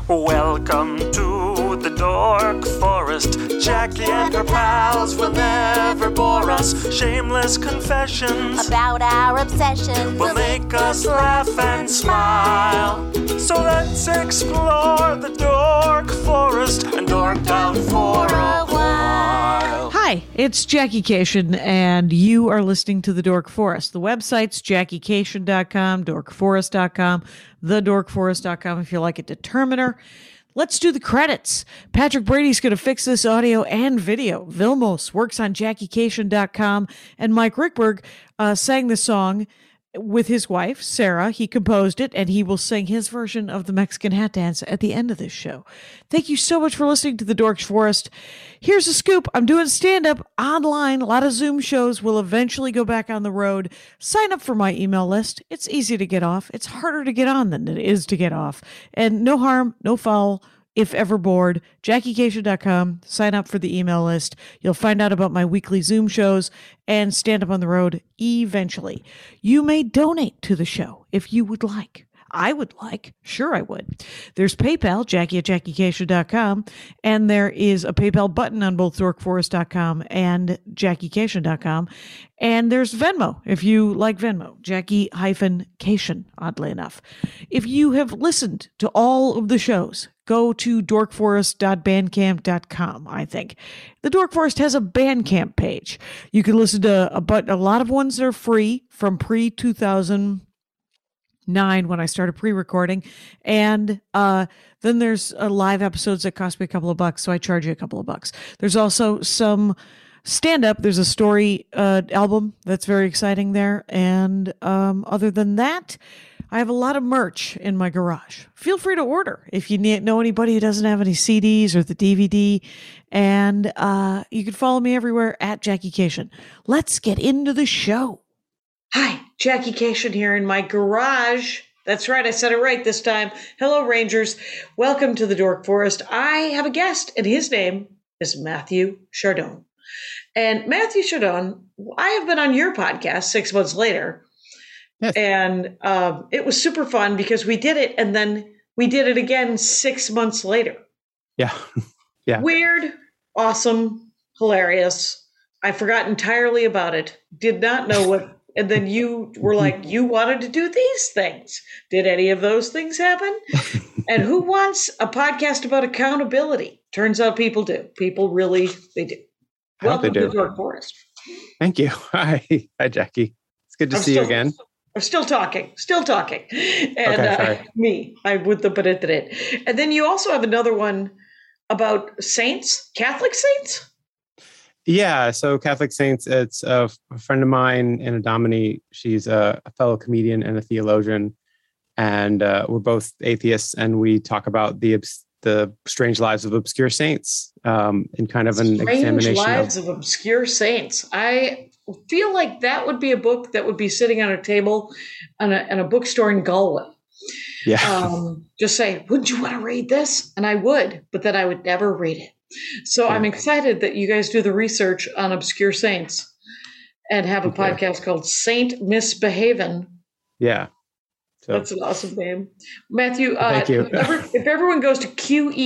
Welcome to the Dork Forest. Jackie and her pals will never bore us. Shameless confessions about our obsession will make us laugh and smile. So let's explore the Dork Forest and dork out for a while. Hi, it's Jackie Cation, and you are listening to The Dork Forest. The website's JackieCation.com, DorkForest.com, TheDorkForest.com if you like a determiner. Let's do the credits. Patrick Brady's going to fix this audio and video. Vilmos works on JackieCation.com, and Mike Rickberg sang the song with his wife, Sarah. He composed it, and he will sing his version of the Mexican hat dance at the end of this show. Thank you so much for listening to The Dork Forest. Here's a scoop. I'm doing stand-up online. A lot of Zoom shows will eventually go back on the road. Sign up for my email list. It's easy to get off. It's harder to get on than it is to get off. And no harm, no foul. If ever bored, JackieCation.com, sign up for the email list. You'll find out about my weekly Zoom shows and stand up on the road eventually. You may donate to the show if you would like. I would like. Sure, I would. There's PayPal, Jackie at JackieCation.com, and there is a PayPal button on both DorkForest.com and JackieCation.com. And there's Venmo, if you like Venmo, Jackie-Cation, oddly enough. If you have listened to all of the shows, go to dorkforest.bandcamp.com, I think. The Dork Forest has a Bandcamp page. You can listen to a lot of ones that are free from pre-2009 when I started pre-recording. And then there's live episodes that cost me a couple of bucks, so I charge you a couple of bucks. There's also some stand-up. There's a story album that's very exciting there. And other than that, I have a lot of merch in my garage. Feel free to order if you know anybody who doesn't have any CDs or the DVD. And you can follow me everywhere at Jackie Cation. Let's get into the show. Hi, Jackie Cation here in my garage. That's right, I said it right this time. Hello, Rangers. Welcome to the Dork Forest. I have a guest, and his name is Matthew Chardon. And Matthew Chardon, I have been on your podcast 6 months later. Yes. And it was super fun because we did it, and then we did it again 6 months later. Yeah. Yeah. Weird, awesome, hilarious. I forgot entirely about it. Did not know what. And then you were like, you wanted to do these things. Did any of those things happen? And who wants a podcast about accountability? Turns out people do. People really, they do. Welcome to the Dork Forest. Thank you. Hi, Jackie. It's good to see you again. I'm still talking. And okay, I would the but it. And then you also have another one about saints, Catholic saints? Yeah, so Catholic saints, it's a friend of mine, Anna Domini. She's a fellow comedian and a theologian. And we're both atheists, and we talk about the strange lives of obscure saints in kind of an examination. Strange lives of obscure saints. I feel like that would be a book that would be sitting on a table in a bookstore in Galway. Yeah. Just say, wouldn't you want to read this? And I would, but then I would never read it. So yeah. I'm excited that you guys do the research on obscure saints and have a podcast called Saint Misbehavin'. Yeah. So. That's an awesome name. Matthew, thank you. if everyone goes to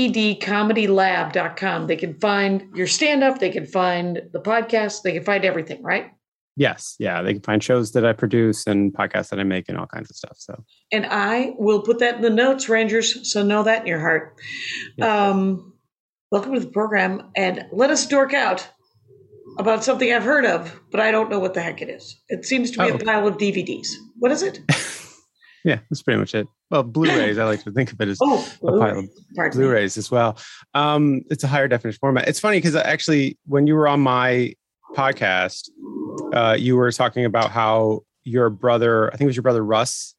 QEDcomedylab.com, they can find your stand-up, they can find the podcast, they can find everything, right? Yes. Yeah. They can find shows that I produce and podcasts that I make and all kinds of stuff. So. And I will put that in the notes, Rangers, so know that in your heart. Yes. Welcome to the program, and let us dork out about something I've heard of, but I don't know what the heck it is. It seems to be a pile of DVDs. What is it? Yeah, that's pretty much it. Well, Blu-rays, I like to think of it as a pile of Blu-rays as well. It's a higher definition format. It's funny because actually, when you were on my podcast, you were talking about how your brother, I think it was your brother Russ,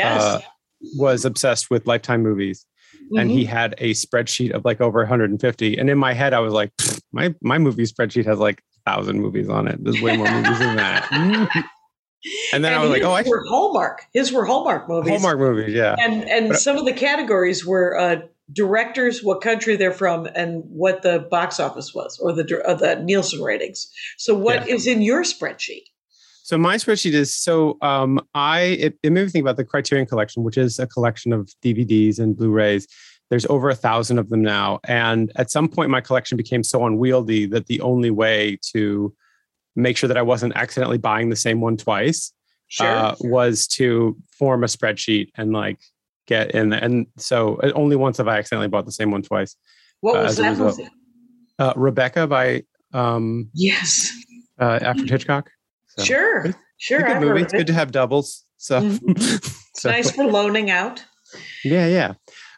was obsessed with Lifetime movies. Mm-hmm. And he had a spreadsheet of like over 150. And in my head, I was like, my movie spreadsheet has like 1,000 movies on it. There's way more movies than that. And then I was like, Hallmark. His were Hallmark movies. Hallmark movies, yeah. And some of the categories were directors, what country they're from, and what the box office was, or the Nielsen ratings. So what is in your spreadsheet? So my spreadsheet is it made me think about the Criterion Collection, which is a collection of DVDs and Blu-rays There's over 1,000 of them now. And at some point, my collection became so unwieldy that the only way to make sure that I wasn't accidentally buying the same one twice was to form a spreadsheet and like get in. And so only once have I accidentally bought the same one twice. What was that movie? Rebecca by yes, Alfred Hitchcock. So, sure. It's a good movie. It's good to have doubles. So, so nice for loaning out. Yeah.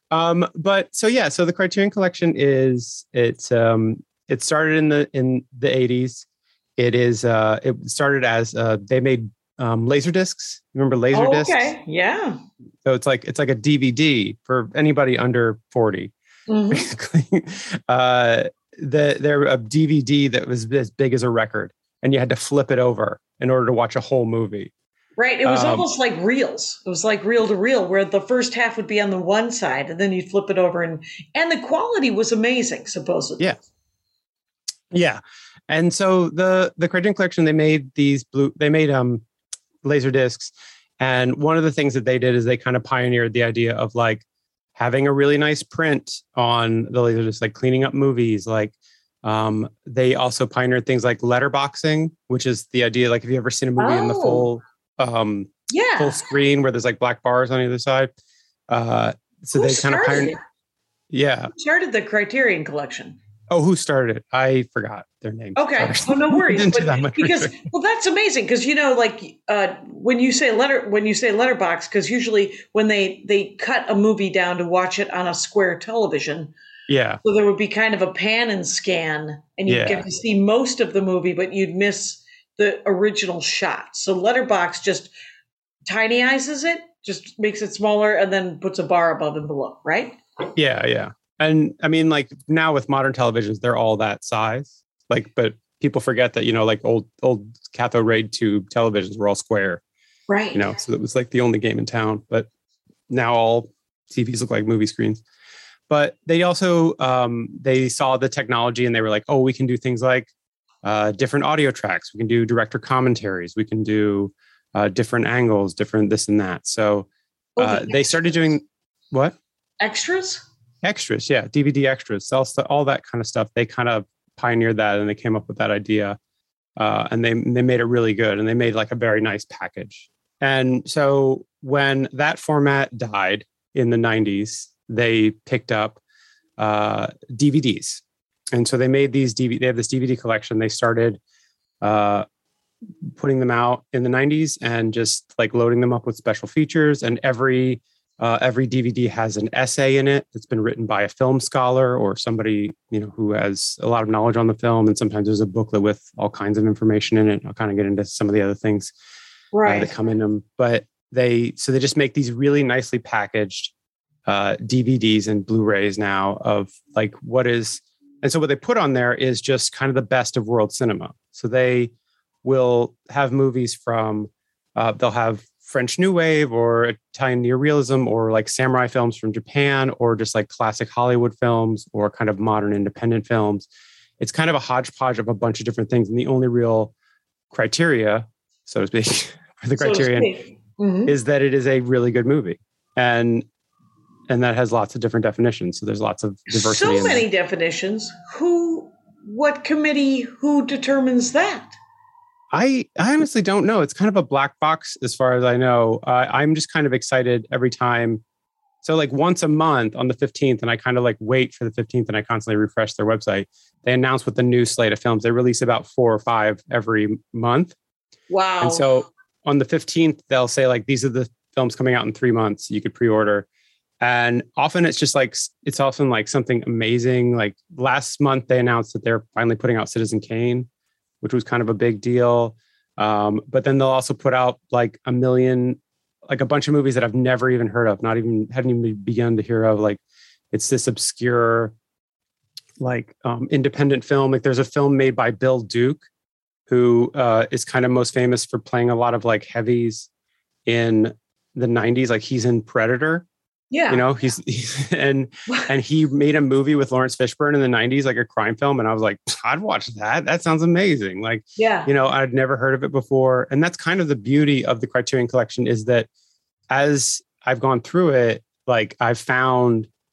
So the Criterion Collection it started in the 80s. It started as they made laser discs. Remember laser discs? Okay, yeah. So it's like a DVD for anybody under 40. Basically, they're a DVD that was as big as a record, and you had to flip it over in order to watch a whole movie. Right. It was almost like reels. It was like reel to reel, where the first half would be on the one side, and then you'd flip it over, and the quality was amazing, supposedly. Yeah. Yeah. And so the Criterion Collection, they made laser discs, and one of the things that they did is they kind of pioneered the idea of like having a really nice print on the laser disc, like cleaning up movies. Like they also pioneered things like letterboxing, which is the idea. Like, have you ever seen a movie in the full screen where there's like black bars on either side? So Who they kind of pioneered. Yeah. Who started the Criterion Collection? Oh, who started it? I forgot their name. Okay. Oh, no worries. That's amazing. Because, when you say letterbox, because usually when they cut a movie down to watch it on a square television. Yeah. So there would be kind of a pan and scan, and you'd get to see most of the movie, but you'd miss the original shot. So letterbox just tiniizes it, just makes it smaller, and then puts a bar above and below, right? Yeah. And I mean, like now with modern televisions, they're all that size. Like, but people forget that, like old cathode ray tube televisions were all square. Right. So it was like the only game in town. But now all TVs look like movie screens. But they also, they saw the technology and they were like, oh, we can do things like different audio tracks. We can do director commentaries. We can do different angles, different this and that. So they started doing what? Extras, yeah. DVD extras, all that kind of stuff. They kind of pioneered that and they came up with that idea. And they made it really good. And they made like a very nice package. And so when that format died in the 90s, they picked up DVDs. And so they made they have this DVD collection. They started putting them out in the 90s and just like loading them up with special features. And every DVD has an essay in it that's been written by a film scholar or somebody, who has a lot of knowledge on the film. And sometimes there's a booklet with all kinds of information in it. I'll kind of get into some of the other things that come in them. But they just make these really nicely packaged DVDs and Blu-rays now of like and so what they put on there is just kind of the best of world cinema. So they will have movies from, they'll have French New Wave or Italian neorealism or like samurai films from Japan or just like classic Hollywood films or kind of modern independent films. It's kind of a hodgepodge of a bunch of different things. And the only real criteria, so to speak, for the Criterion is that it is a really good movie. And that has lots of different definitions. So there's lots of diversity. So many definitions. What committee, who determines that? I honestly don't know. It's kind of a black box as far as I know. I'm just kind of excited every time. So like once a month on the 15th, and I kind of like wait for the 15th and I constantly refresh their website. They announce what the new slate of films. They release about 4 or 5 every month. Wow. And so on the 15th, they'll say like, these are the films coming out in 3 months. You could pre-order. And often it's just like, it's often like something amazing. Like last month, they announced that they're finally putting out Citizen Kane, which was kind of a big deal. But then they'll also put out like a bunch of movies that I've never even heard of, hadn't even begun to hear of. Like it's this obscure, like independent film. Like there's a film made by Bill Duke, who is kind of most famous for playing a lot of like heavies in the 90s. Like he's in Predator. Yeah. He's and he made a movie with Lawrence Fishburne in the 90s, like a crime film. And I was like, I'd watch that. That sounds amazing. Like, I'd never heard of it before. And that's kind of the beauty of the Criterion Collection is that as I've gone through it, like I've found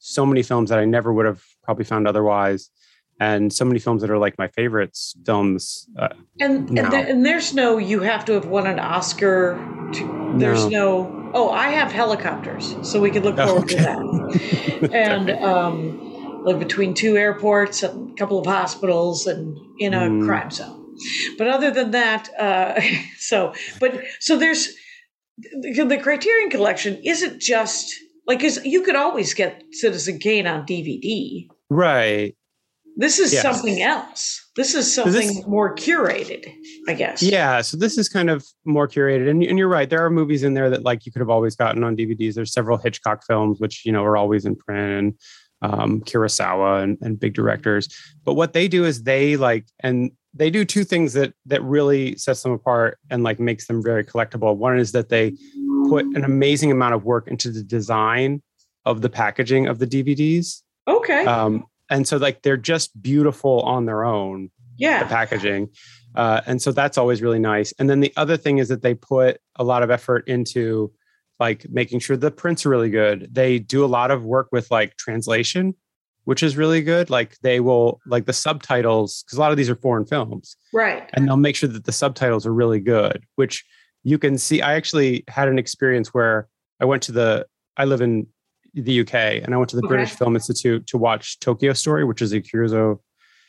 so many films that I never would have probably found otherwise. And so many films that are like my favorites films. And there's no, you have to have won an Oscar. There's no, I have helicopters, so we could look forward to that. And live between 2 airports, and a couple of hospitals, and in a crime zone. But other than that, so there's the Criterion Collection isn't just like, because you could always get Citizen Kane on DVD. Right. This is something else. This is something more curated, I guess. Yeah. So this is kind of more curated. And you're right. There are movies in there that like you could have always gotten on DVDs. There's several Hitchcock films, which, are always in print, and Kurosawa and big directors. But what they do is they do 2 things that really sets them apart and like makes them very collectible. One is that they put an amazing amount of work into the design of the packaging of the DVDs. Okay. And so like they're just beautiful on their own. Yeah. The packaging. And so that's always really nice. And then the other thing is that they put a lot of effort into like making sure the prints are really good. They do a lot of work with like translation, which is really good. Like they will like the subtitles, because a lot of these are foreign films. Right. And they'll make sure that the subtitles are really good, which you can see. I actually had an experience where I live in the UK, and I went to the British Film Institute to watch Tokyo Story, which is a Ikuro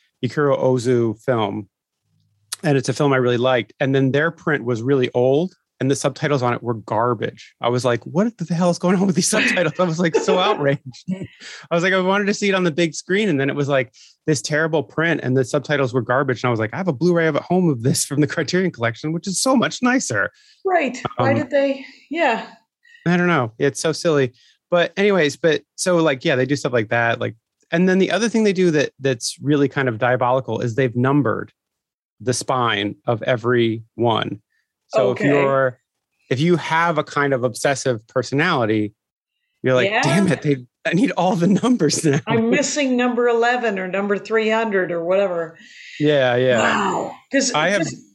Ozu film. And it's a film I really liked. And then their print was really old and the subtitles on it were garbage. I was like, what the hell is going on with these subtitles? I was like so outraged. I was like, I wanted to see it on the big screen. And then it was like this terrible print and the subtitles were garbage. And I was like, I have a Blu-ray at home of this from the Criterion Collection, which is so much nicer. Right. Why did they? Yeah. I don't know. It's so silly. But anyways, so like, yeah, they do stuff like that. Like, and then the other thing they do that's really kind of diabolical is they've numbered the spine of every one. So if you have a kind of obsessive personality, you're like, damn it, I need all the numbers now. I'm missing number 11 or number 300 or whatever. Yeah. Wow. Because I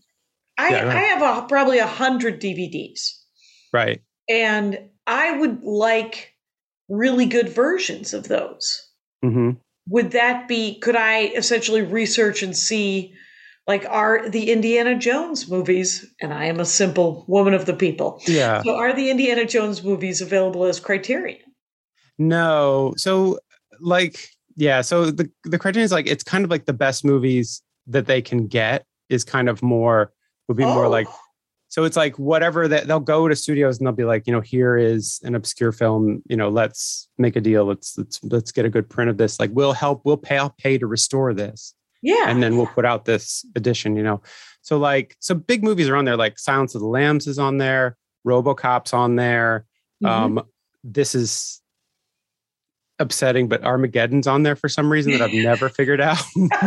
have probably 100 DVDs. Right. And I would like really good versions of those. Mm-hmm. Could I essentially research and see, like, are the Indiana Jones movies, and I am a simple woman of the people. Yeah. So are the Indiana Jones movies available as Criterion? No. So like, yeah. So the Criterion is like, it's kind of like the best movies that they can get is kind of more like, so it's like whatever that they'll go to studios and they'll be like, here is an obscure film, let's make a deal. Let's get a good print of this. Like I'll pay to restore this. Yeah. And then we'll put out this edition, So big movies are on there, like Silence of the Lambs is on there, RoboCop's on there. Mm-hmm. This is upsetting, but Armageddon's on there for some reason that I've never figured out.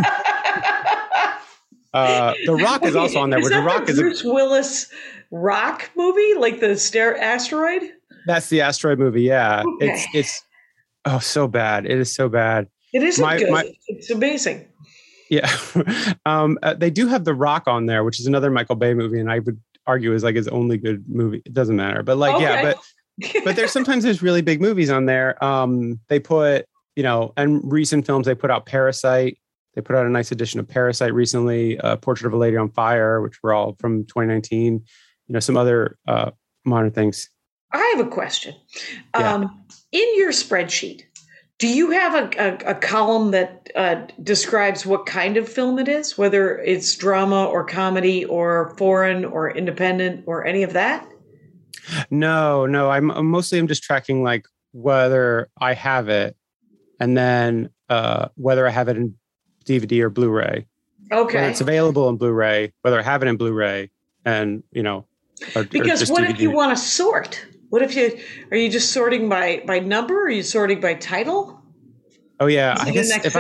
The Rock is also on there. Is The Rock is Bruce Willis Rock movie, like the asteroid? That's the asteroid movie. Yeah, okay. It's so bad. It is so bad. It isn't good. It's amazing. Yeah, they do have The Rock on there, which is another Michael Bay movie, and I would argue is like his only good movie. It doesn't matter, but but there's really big movies on there. They put and recent films they put out Parasite. They put out a nice edition of Parasite recently, Portrait of a Lady on Fire, which were all from 2019. Some other modern things. I have a question. Yeah. In your spreadsheet, do you have a column that describes what kind of film it is, whether it's drama or comedy or foreign or independent or any of that? No. I'm just tracking like whether I have it, and then whether I have it in DVD or Blu-ray. Okay. Whether it's available in Blu-ray, whether I have it in Blu-ray, and because what if you want to sort? What if are you just sorting by number? Or are you sorting by title? Oh yeah, I guess if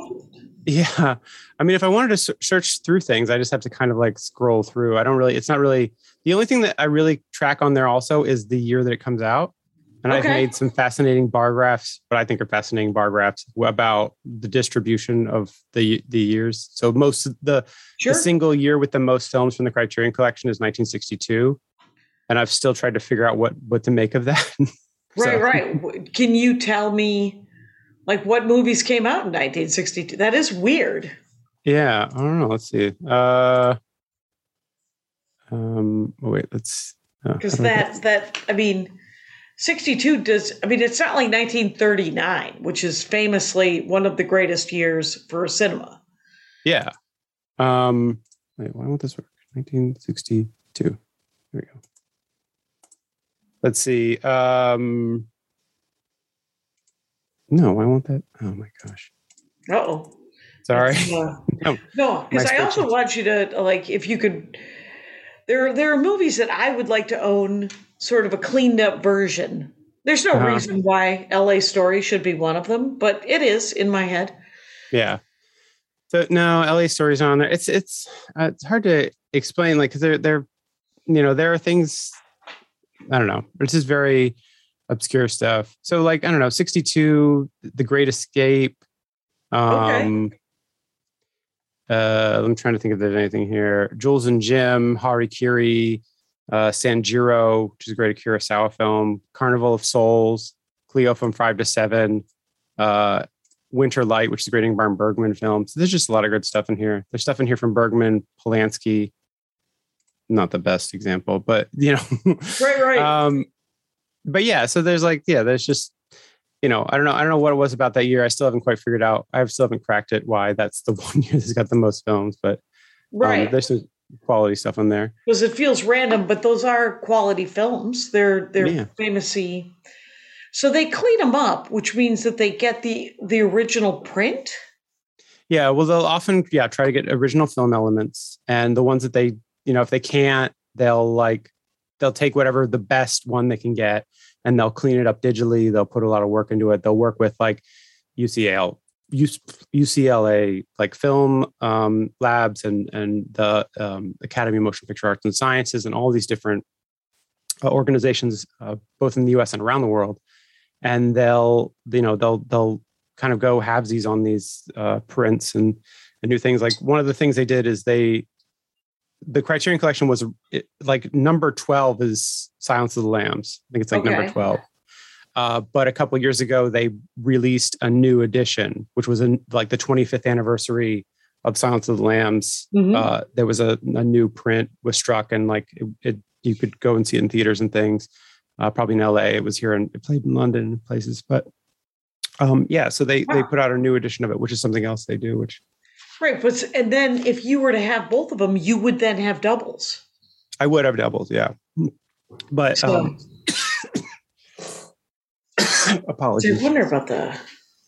I wanted to search through things, I just have to kind of like scroll through. It's not really the only thing that I really track on there also is the year that it comes out. And I've made some fascinating bar graphs, what I think are fascinating bar graphs about the distribution of the years. So most of the single year with the most films from the Criterion Collection is 1962. And I've still tried to figure out what to make of that. Right. Can you tell me Like what movies came out in 1962? That is weird. Yeah, I don't know. Let's see. Wait, let's. Because I mean, 62 does. I mean, it's not like 1939, which is famously one of the greatest years for cinema. Yeah. Wait, why won't this work? 1962. Here we go. Let's see. No, why won't that? Oh my gosh. Uh-oh. Sorry. No, because I also want you to, like, if you could, there are movies that I would like to own sort of a cleaned up version. There's no reason why LA Story should be one of them, but it is in my head. Yeah. So no, LA Story's on there. It's hard to explain, like, because they're there are things, I don't know. It's just very obscure stuff. So, like, I don't know, 62, The Great Escape. I'm trying to think if there's anything here. Jules and Jim, Harikiri, Sanjiro, which is a great Kurosawa film. Carnival of Souls, Cleo from 5 to 7, Winter Light, which is a great Ingmar Bergman film. So there's just a lot of good stuff in here. There's stuff in here from Bergman, Polanski. Not the best example, but right. But yeah, so there's there's just, I don't know what it was about that year. I still haven't quite figured out. I still haven't cracked it why that's the one year that's got the most films, but there's some quality stuff on there. Because it feels random, but those are quality films. They're famously. So they clean them up, which means that they get the original print. Yeah, well, they'll often try to get original film elements, and the ones that they, if they can't, they'll take whatever the best one they can get, and they'll clean it up digitally. They'll put a lot of work into it. They'll work with like UCLA like film labs and the Academy of Motion Picture Arts and Sciences and all these different organizations, both in the U.S. and around the world. And they'll kind of go halvesies on these prints and new things. Like one of the things they did is the Criterion Collection was like number 12 is Silence of the Lambs. I think it's like number 12. But a couple of years ago, they released a new edition, which was like the 25th anniversary of Silence of the Lambs. Mm-hmm. There was a new print was struck, and like you could go and see it in theaters and things. Probably in LA. It was here and it played in London and places. But so they put out a new edition of it, which is something else they do. Right, and then if you were to have both of them, you would then have doubles. I would have doubles, yeah. But apologies. So I wonder about the.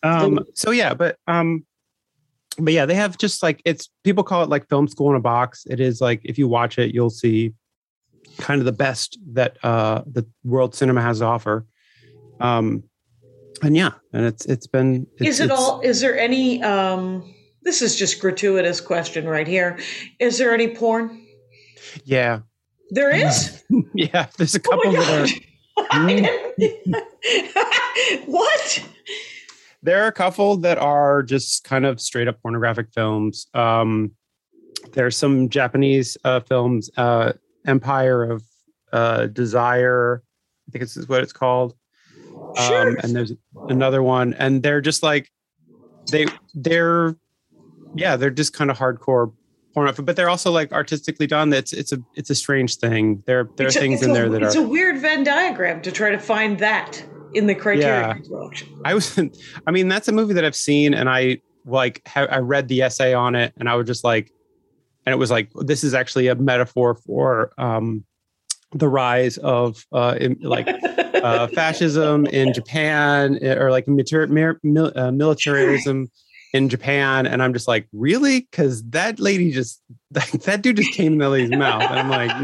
But yeah, they have just like people call it like film school in a box. It is like if you watch it, you'll see kind of the best that the world cinema has to offer. And it's been. Is there any? This is just gratuitous question right here. Is there any porn? Yeah. There is? Yeah, there's a couple that are. What? There are a couple that are just kind of straight up pornographic films. There's some Japanese films, Empire of Desire, I think it's what it's called. Sure. And there's another one, and they're just like they're just kind of hardcore porn, but they're also like artistically done. It's a strange thing. There are things in there that it's a weird Venn diagram to try to find that in the Criterion Collection. That's a movie that I've seen, and I read the essay on it, and I was just like, and it was like, this is actually a metaphor for the rise of fascism in Japan, or like militarism in Japan. And I'm just like, really? Because that lady that dude just came in that lady's mouth. And I'm like,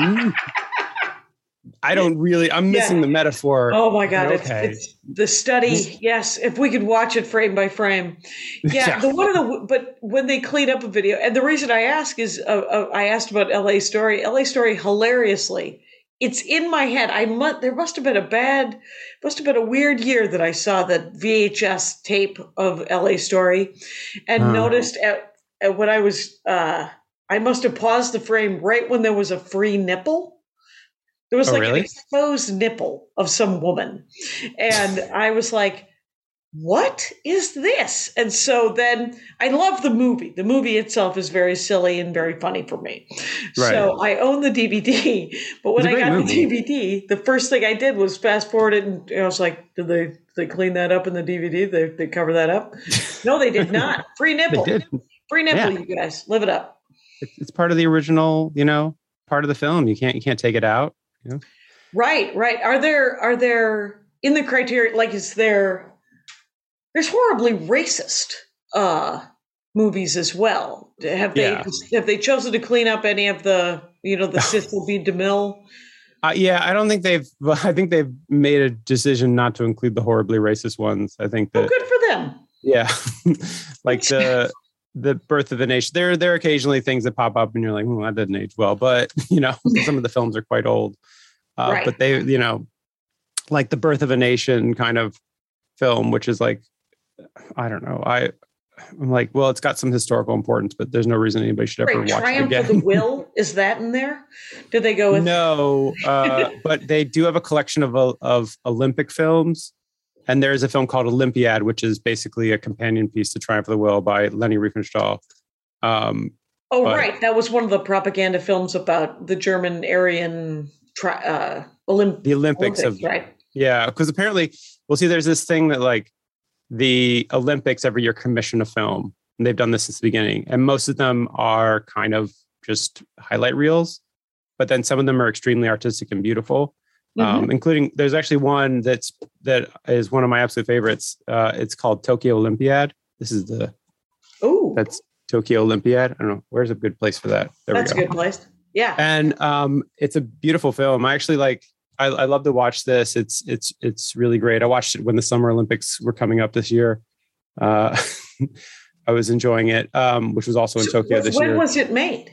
I'm missing the metaphor. Oh my God. It's the study. Yes. If we could watch it frame by frame. Yeah. But when they clean up a video, and the reason I ask is I asked about LA Story, hilariously, it's in my head. There must have been a weird year that I saw the VHS tape of LA Story and noticed at when I was, I must have paused the frame right when there was a free nipple. There was an exposed nipple of some woman. And I was like, what is this? And so then I love the movie. The movie itself is very silly and very funny for me. Right. So I own the DVD, but when I got the DVD, the first thing I did was fast forward it, and I was like, did they clean that up in the DVD? They cover that up? No, they did not. Free nipple. Free nipple, yeah. You guys. Live it up. It's part of the original, part of the film. You can't take it out. Right. Are there in the criteria, like, there's horribly racist movies as well. Have they chosen to clean up any of the Cecil B. DeMille? Yeah, I think they've made a decision not to include the horribly racist ones. I think that. Oh, good for them. Yeah, like the Birth of a Nation. There are occasionally things that pop up, and you're like, "Oh, that didn't age well." But some of the films are quite old. Right. But they, like the Birth of a Nation kind of film, which is like, I don't know. I'm like, well, it's got some historical importance, but there's no reason anybody should ever watch Triumph it again. of the Will, is that in there? Did they go with? No, but they do have a collection of Olympic films, and there is a film called Olympiad, which is basically a companion piece to Triumph of the Will by Leni Riefenstahl. Right, that was one of the propaganda films about the German Aryan the Olympics right? Yeah, because apparently, there's this thing that like. The Olympics every year commission a film, and they've done this since the beginning. And most of them are kind of just highlight reels, but then some of them are extremely artistic and beautiful, including there's actually one that is one of my absolute favorites. It's called Tokyo Olympiad. This is that's Tokyo Olympiad. I don't know. Where's a good place for that? That's a good place. Yeah. And it's a beautiful film. I actually like. I love to watch this. It's really great. I watched it when the Summer Olympics were coming up this year. I was enjoying it, which was also in Tokyo this year. When was it made?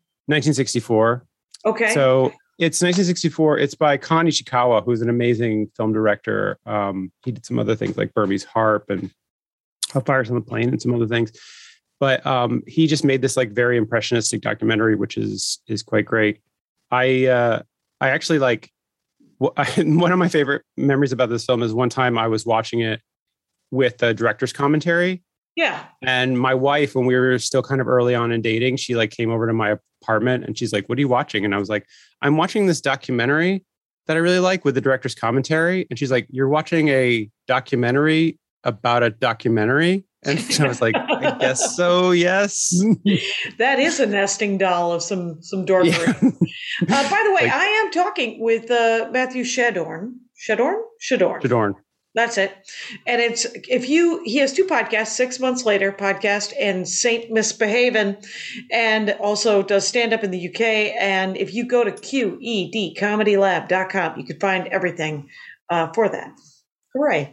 1964. Okay. So it's 1964. It's by Kon Ichikawa, who's an amazing film director. He did some other things like Burmese Harp and Fires on the Plain and some other things. But he just made this like very impressionistic documentary, which is quite great. I actually like. One of my favorite memories about this film is one time I was watching it with the director's commentary. Yeah. And my wife, when we were still kind of early on in dating, she like came over to my apartment and she's like, "What are you watching?" And I was like, "I'm watching this documentary that I really like with the director's commentary." And she's like, "You're watching a documentary about a documentary?" And I was like, "I guess so, yes." That is a nesting doll of some dorkery. Yeah. By the way, I am talking with Matthew Shadorn. Shadorn. That's it. And he has two podcasts, 6 Months Later podcast and Saint Misbehavin', and also does stand up in the UK. And if you go to QEDcomedylab.com, you can find everything for that. Hooray.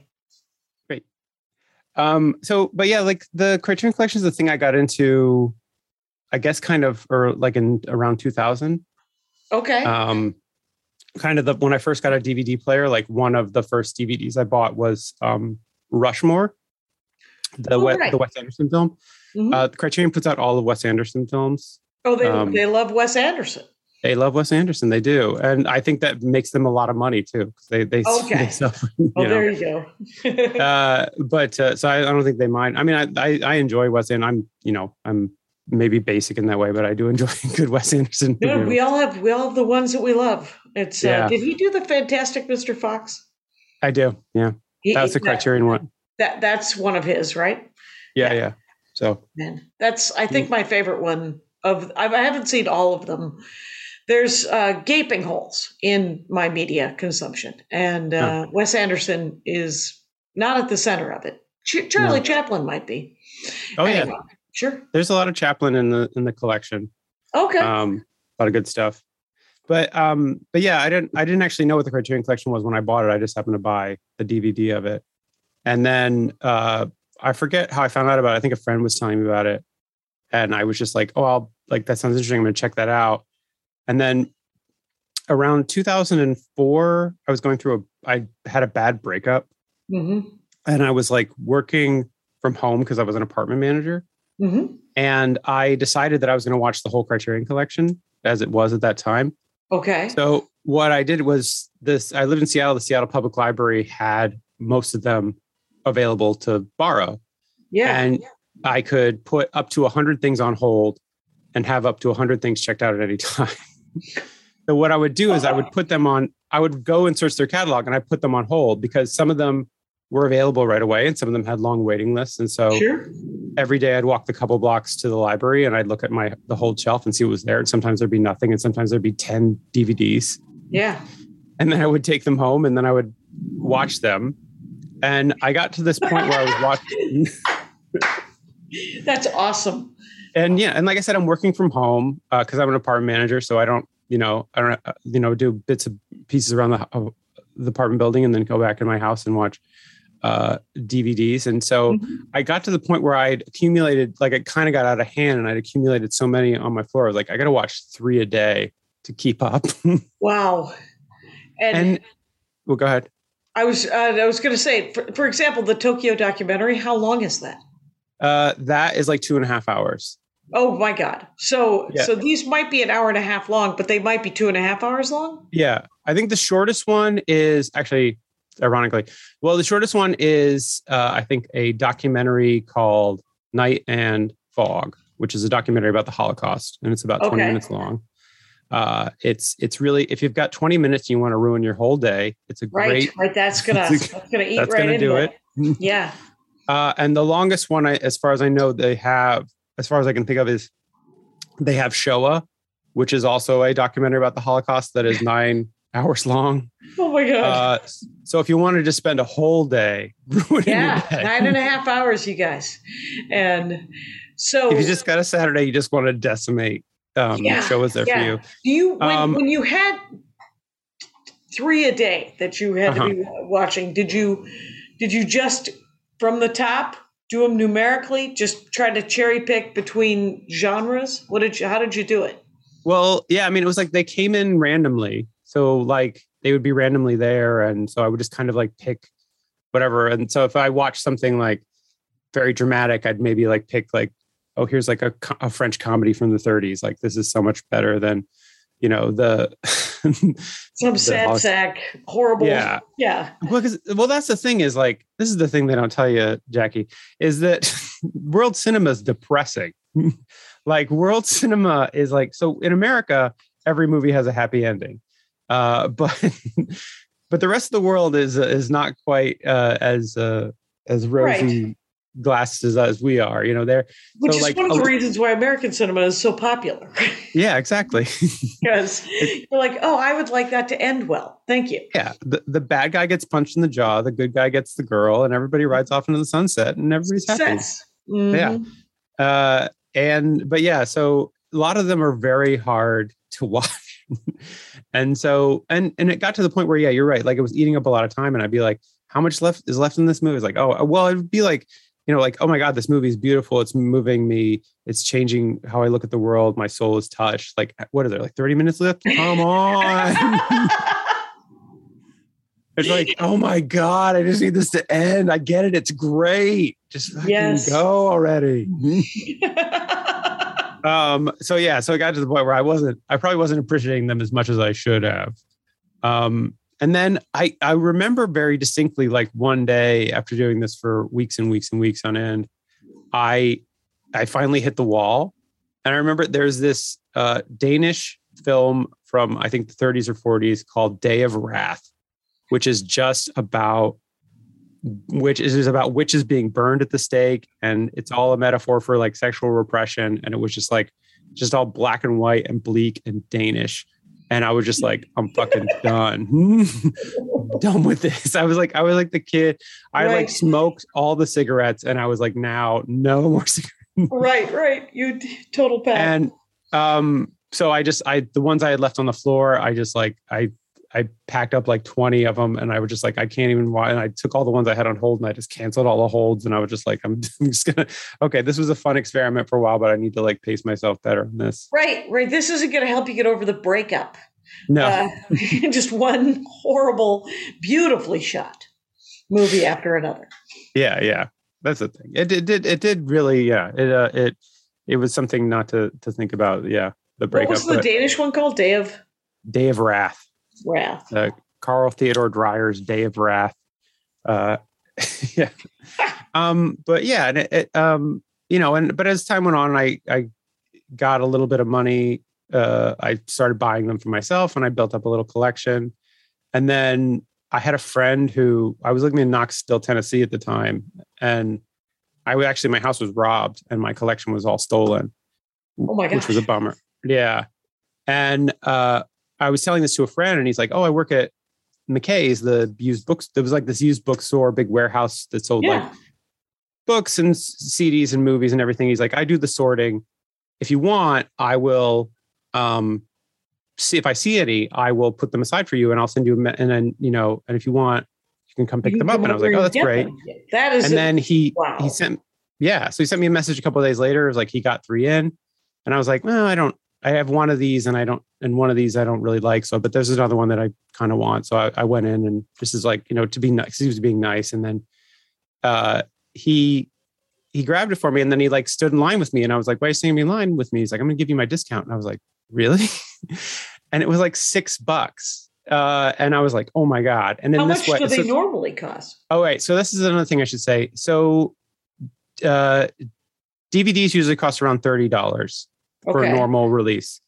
But yeah, like the Criterion Collection is the thing I got into, I guess, kind of, or like in around 2000. Okay. Kind of when I first got a DVD player, like one of the first DVDs I bought was Rushmore, the Wes Anderson film. Mm-hmm. Criterion puts out all of Wes Anderson films. Oh, they love Wes Anderson. They love Wes Anderson. They do. And I think that makes them a lot of money too. Because they sell, there you go. So I don't think they mind. I mean, I enjoy Wes Anderson. I'm maybe basic in that way, but I do enjoy good Wes Anderson. No, we all have the ones that we love. It's did he do the Fantastic Mr. Fox? I do. Yeah. That's the Criterion one. That's one of his, right? Yeah. So man, that's I think my favorite one I haven't seen all of them. There's gaping holes in my media consumption, and Wes Anderson is not at the center of it. Charlie Chaplin might be. Oh anyway, yeah, sure. There's a lot of Chaplin in the collection. Okay, a lot of good stuff. But yeah, I didn't actually know what the Criterion Collection was when I bought it. I just happened to buy the DVD of it, and then I forget how I found out about it. I think a friend was telling me about it, and I was just like, "Oh, that sounds interesting. I'm going to check that out." And then around 2004, I had a bad breakup, and I was like working from home because I was an apartment manager, and I decided that I was going to watch the whole Criterion Collection as it was at that time. Okay. So what I did was I lived in Seattle. The Seattle Public Library had most of them available to borrow. Yeah. And I could put up to 100 things on hold and have up to 100 things checked out at any time. So what I would do is I would go and search their catalog and I put them on hold because some of them were available right away and some of them had long waiting lists. And so every day I'd walk the couple blocks to the library and I'd look at the whole shelf and see what was there. And sometimes there'd be nothing and sometimes there'd be 10 DVDs. Yeah. And then I would take them home and then I would watch them. And I got to this point where I was watching. That's awesome. And yeah, and like I said, I'm working from home because I'm an apartment manager, so I don't do bits of pieces around the apartment building and then go back in my house and watch DVDs. And so I got to the point where I'd accumulated, like it kind of got out of hand, and I'd accumulated so many on my floor. I was like, I got to watch 3 a day to keep up. Wow. And well, go ahead. I was going to say, for example, the Tokyo documentary. How long is that? That is like 2.5 hours. Oh my God. So these might be an hour and a half long, but they might be 2.5 hours long. Yeah. I think the shortest one is actually, ironically, the shortest one is, I think, a documentary called Night and Fog, which is a documentary about the Holocaust. And it's about 20 minutes long. It's really, if you've got 20 minutes and you want to ruin your whole day, it's a great, right. That's gonna eat that's right gonna do it. Yeah. And the longest one, as far as I know, they have, as far as I can think of, is they have Shoah, which is also a documentary about the Holocaust that is 9 hours long. Oh my God. So if you wanted to spend a whole day ruining your day, 9.5 hours, you guys. And so if you just got a Saturday, you just want to decimate, Shoah's there for you. Do you, when you had 3 a day that you had to be watching, did you just from the top do them numerically? Just try to cherry pick between genres? How did you do it? Well, yeah, I mean, it was like they came in randomly. So like they would be randomly there. And so I would just kind of like pick whatever. And so if I watched something like very dramatic, I'd maybe like pick like, oh, here's like a French comedy from the 30s. Like this is so much better than, some sad sack, horrible. Yeah. Yeah. Well, that's the thing is like, this is the thing they don't tell you, Jackie, is that world cinema is depressing. Like world cinema is like, so in America, every movie has a happy ending. But the rest of the world is not quite as rosy glasses as we are, which is one of the reasons why American cinema is so popular. Yeah, exactly. Because you're like, oh, I would like that to end well. Thank you. Yeah. The bad guy gets punched in the jaw. The good guy gets the girl and everybody rides off into the sunset and everybody's happy. Mm-hmm. Yeah. So a lot of them are very hard to watch. And so, and it got to the point where, yeah, you're right. Like it was eating up a lot of time and I'd be like, how much is left in this movie? It's like, oh, well, it'd be like, like, oh my God, this movie is beautiful. It's moving me. It's changing how I look at the world. My soul is touched. Like, what is there? Like 30 minutes left? Come on. It's like, oh my God, I just need this to end. I get it. It's great. Just fucking go already. So it got to the point where I probably wasn't appreciating them as much as I should have. And then I remember very distinctly, like one day after doing this for weeks and weeks and weeks on end, I finally hit the wall. And I remember there's this Danish film from, I think, the 30s or 40s called Day of Wrath, which is just about witches being burned at the stake. And it's all a metaphor for like sexual repression. And it was just all black and white and bleak and Danish. And I was just like, I'm fucking done. Done with this. I was like the kid. I like smoked all the cigarettes and I was like, now no more cigarettes. Right. You total pack. And so the ones I had left on the floor, I packed up like 20 of them and I was just like, I can't even watch. And I took all the ones I had on hold and I just canceled all the holds. And I was just like, I'm just going to, okay, this was a fun experiment for a while, but I need to like pace myself better in this. Right. This isn't going to help you get over the breakup. No. Just one horrible, beautifully shot movie after another. Yeah. That's the thing. It did really. Yeah. It was something not to think about. Yeah. The breakup. What was the Danish one called? Day of Wrath. Wrath. Carl Theodor Dreyer's Day of Wrath. Yeah. But yeah, and but as time went on, I got a little bit of money. I started buying them for myself, and I built up a little collection. And then I had a friend who I was living in Knoxville, Tennessee at the time, and my house was robbed, and my collection was all stolen. Oh my gosh. Which was a bummer. Yeah. And I was telling this to a friend, and he's like, "Oh, I work at McKay's, the used books." There was like this used bookstore, big warehouse that sold like books and CDs and movies and everything. He's like, "I do the sorting. If you want, I will see if I see any, I will put them aside for you, and I'll send you and then, and if you want, you can come pick them up." And I was like, "Oh, that's great." That is. And then he sent me a message a couple of days later. It was like he got 3 in, and I was like, "Well, I have one of these, and one of these I don't really like. So, but there's another one that I kind of want." So I went in, and just as like, to be nice, he was being nice. And then he grabbed it for me, and then he like stood in line with me, and I was like, "Why are you standing in line with me?" He's like, "I'm going to give you my discount." And I was like, "Really?" And it was like $6. And I was like, "Oh my God." And then how much do they normally cost? Oh, right. So this is another thing I should say. So DVDs usually cost around $30 for a normal release.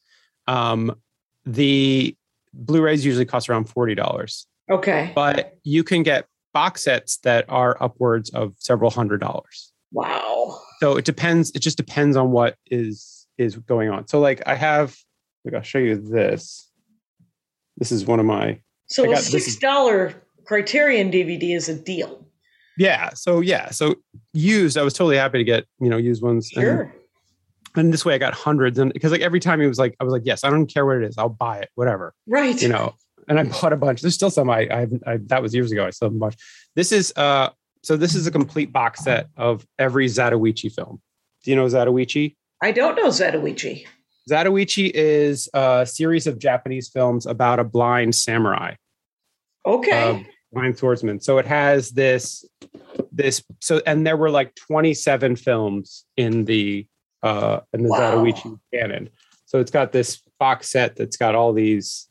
The Blu-rays usually cost around $40. Okay. But you can get box sets that are upwards of several $100s. Wow. So it depends. It just depends on what is going on. So like I'll show you this. This is one of my. So a $6 Criterion DVD is a deal. Yeah. So used, I was totally happy to get, used ones. Sure. And this way I got hundreds. And because like every time I was like, yes, I don't care what it is. I'll buy it, whatever. Right. And I bought a bunch. There's still some I that was years ago. I still have a bunch. This is a complete box set of every Zatoichi film. Do you know Zatoichi? I don't know Zatoichi. Zatoichi is a series of Japanese films about a blind samurai. Okay. Blind swordsman. So it has this, and there were like 27 films in the Zatoichi canon. So it's got this box set that's got all these,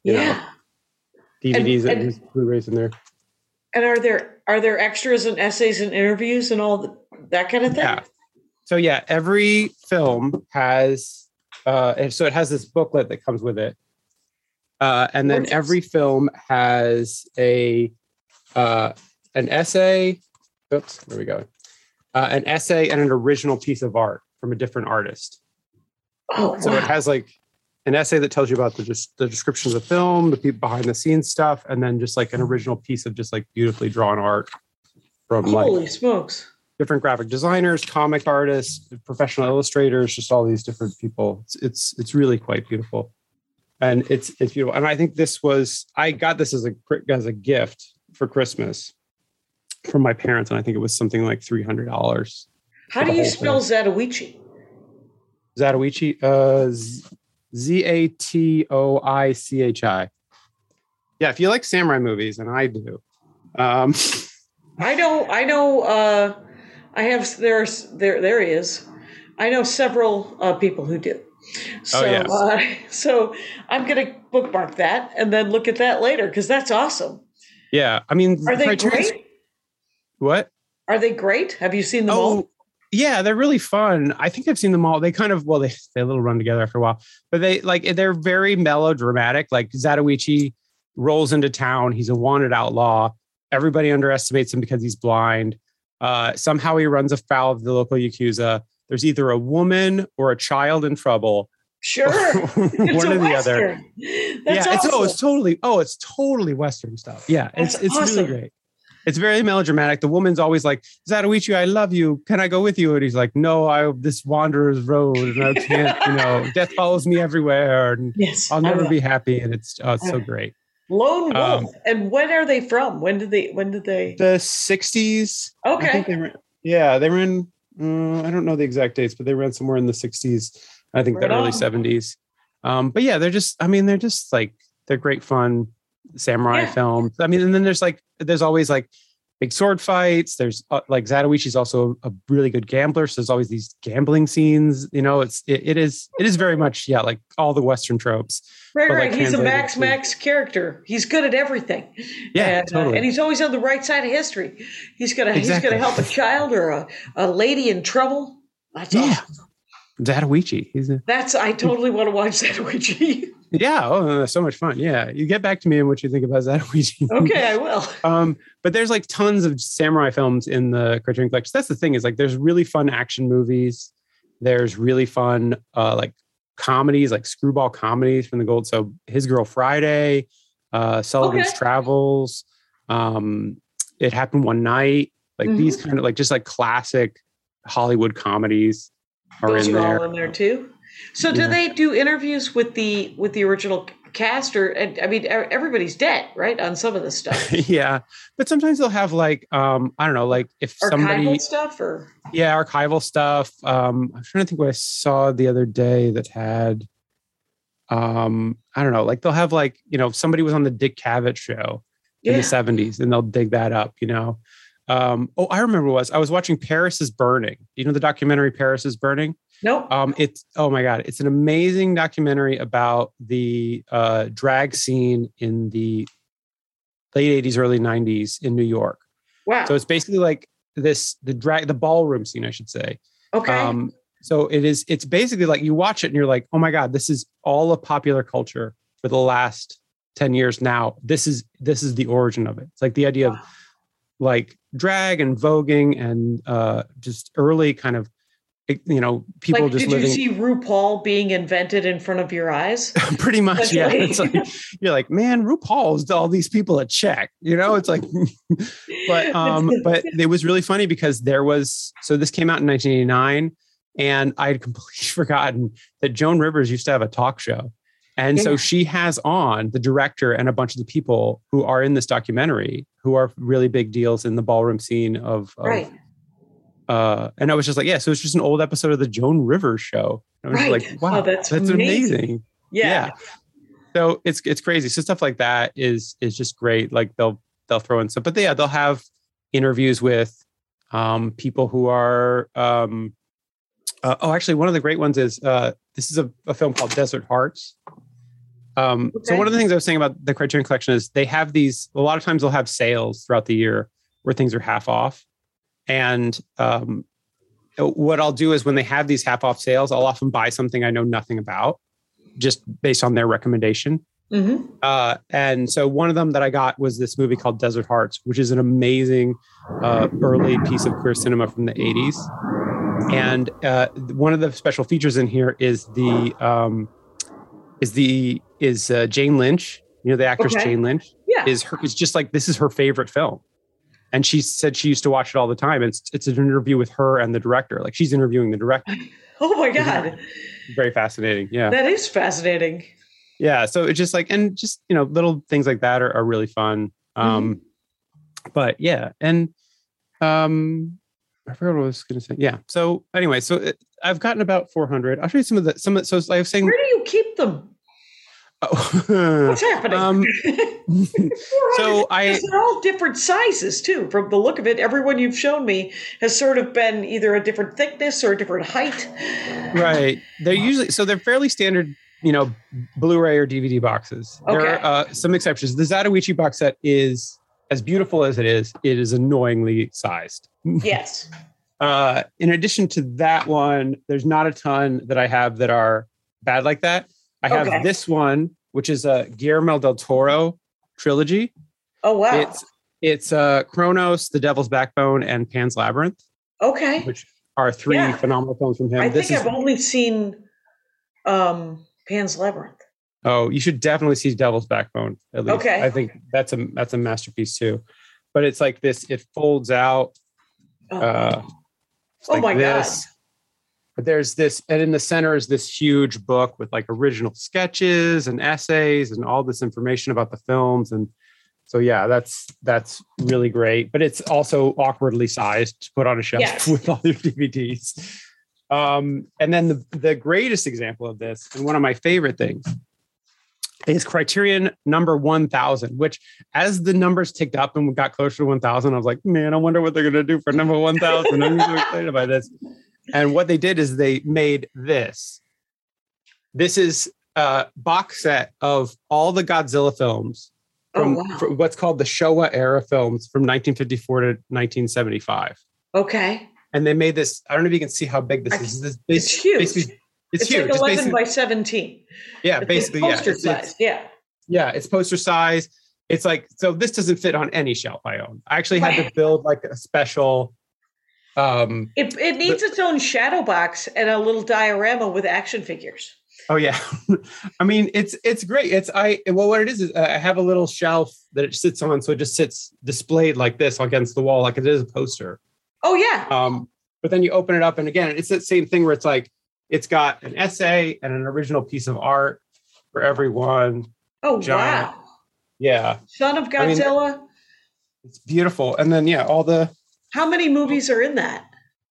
DVDs and Blu-rays in there. And are there extras and essays and interviews and all that kind of thing? Yeah. So every film has, so it has this booklet that comes with it. And then every film has an essay. Oops, there we go. An essay and an original piece of art from a different artist. Oh, so it has like an essay that tells you about the description of the film, the people behind the scenes stuff, and then just like an original piece of just like beautifully drawn art from holy smokes. Different graphic designers, comic artists, professional illustrators, just all these different people. It's really quite beautiful. And it's beautiful. And I think I got this as a gift for Christmas from my parents. And I think it was something like $300. How do you spell Zatoichi? Zatoichi, Zatoichi. Yeah, if you like samurai movies, and I do. I know. There he is. I know several people who do. So, so I'm going to bookmark that and then look at that later because that's awesome. Yeah, I mean, are they great? What? Are they great? Have you seen them all? Yeah, they're really fun. I think I've seen them all. They kind of, they a little run together after a while, but they're very melodramatic. Like Zatoichi rolls into town. He's a wanted outlaw. Everybody underestimates him because he's blind. Somehow he runs afoul of the local Yakuza. There's either a woman or a child in trouble. Sure. One or the other. That's awesome. It's totally Western stuff. Yeah. It's awesome. Really great. It's very melodramatic. The woman's always like, Zatoichi, I love you. Can I go with you? And he's like, no, this wanderer's road and I can't, death follows me everywhere and I'll never be happy. And it's so great. Lone Wolf. And when are they from? When did they? The 60s. Okay. I think they ran, I don't know the exact dates, but they ran somewhere in the 60s. I think the early 70s. But yeah, they're just like, they're great fun samurai films. I mean, and then there's always like big sword fights. There's like Zatoichi's also a really good gambler. So there's always these gambling scenes. You know, it is very much, like all the Western tropes. Right. Like he's a Max character. He's good at everything. Yeah, totally. And he's always on the right side of history. He's gonna help a child or a lady in trouble. That's awesome. Zatoichi. I totally want to watch Zatoichi. Yeah. Oh, that's so much fun. Yeah. You get back to me and what you think about Zatoichi. Okay, I will. But there's like tons of samurai films in the Criterion Collection. That's the thing is like, there's really fun action movies. There's really fun, like comedies, like screwball comedies from the Gold. So His Girl Friday, Sullivan's Travels, It Happened One Night. Like these kind of like, just like classic Hollywood comedies Those are all in there too. So do they do interviews with the original cast, or I mean everybody's dead, right, on some of this stuff? Yeah, but sometimes they'll have like I don't know, like if archival stuff or archival stuff. I'm trying to think what I saw the other day that had I don't know, like they'll have like, somebody was on the Dick Cavett show in the 70s and they'll dig that up, I remember I was watching Paris is Burning. You know the documentary Paris is Burning? Nope. It's, oh my God, it's an amazing documentary about the drag scene in the late 80s, early 90s in New York. Wow. So it's basically like the ballroom scene, I should say. Okay. So it's basically like you watch it and you're like, oh my God, this is all of popular culture for the last 10 years now. This is the origin of it. It's like the idea of like drag and voguing and just early kind of, people like, just did living. Did you see RuPaul being invented in front of your eyes? Pretty much, yeah. It's like, you're like, man, RuPaul's all these people at check. It's like, but it was really funny because this came out in 1989, and I had completely forgotten that Joan Rivers used to have a talk show. And so she has on the director and a bunch of the people who are in this documentary who are really big deals in the ballroom scene of right. And I was just like, so it's just an old episode of the Joan Rivers show. And I was like, wow, that's amazing. Yeah. So it's crazy. So stuff like that is just great. Like they'll throw in stuff, but they'll have interviews with people who are, actually one of the great ones is, this is a film called Desert Hearts. So one of the things I was saying about the Criterion Collection is they have these, a lot of times they'll have sales throughout the year where things are half off. And what I'll do is when they have these half off sales, I'll often buy something I know nothing about just based on their recommendation. Mm-hmm. And so one of them that I got was this movie called Desert Hearts, which is an amazing early piece of queer cinema from the 80s. And one of the special features in here is Jane Lynch. The actress Jane Lynch. Yeah. Is just like, this is her favorite film. And she said she used to watch it all the time. It's an interview with her and the director. Like she's interviewing the director. Oh my God. Very fascinating. Yeah. That is fascinating. Yeah. So it's just like, and just, little things like that are really fun. But yeah. And I forgot what I was going to say. Yeah. So anyway, I've gotten about 400. I'll show you some of so I was saying. Where do you keep them? What's happening? So they're all different sizes too. From the look of it, everyone you've shown me has sort of been either a different thickness or a different height. Right. They're fairly standard, Blu-ray or DVD boxes. Okay. There are some exceptions. The Zatoichi box set is as beautiful as it is annoyingly sized. Yes. In addition to that one, there's not a ton that I have that are bad like that. I have this one, which is a Guillermo del Toro trilogy. Oh, wow. It's Kronos, The Devil's Backbone, and Pan's Labyrinth. Okay. Which are three phenomenal films from him. I think I've only seen Pan's Labyrinth. Oh, you should definitely see Devil's Backbone, at least. Okay. I think that's a masterpiece too. But it's like this, it folds out. Oh my God. But there's this, and in the center is this huge book with like original sketches and essays and all this information about the films. And so, yeah, that's really great. But it's also awkwardly sized to put on a shelf with all your DVDs. And then the greatest example of this, and one of my favorite things, is Criterion number 1000, which as the numbers ticked up and we got closer to 1000, I was like, man, I wonder what they're going to do for number 1000. I'm so excited by this. And what they did is they made this. This is a box set of all the Godzilla films from what's called the Showa era films from 1954 to 1975. Okay. And they made this. I don't know if you can see how big this is. It's huge. It's huge. Like 11 by 17. Yeah, it's basically, poster size. Yeah, it's poster size. It's like, so this doesn't fit on any shelf I own. I actually had to build like a special. It needs its own shadow box and a little diorama with action figures. Oh yeah, I mean it's great. What it is I have a little shelf that it sits on, so it just sits displayed like this against the wall, like it is a poster. Oh yeah. But then you open it up, and again, it's that same thing where it's like it's got an essay and an original piece of art for everyone. Oh wow. Yeah. Son of Godzilla. I mean, it's beautiful, and then all the. How many movies are in that?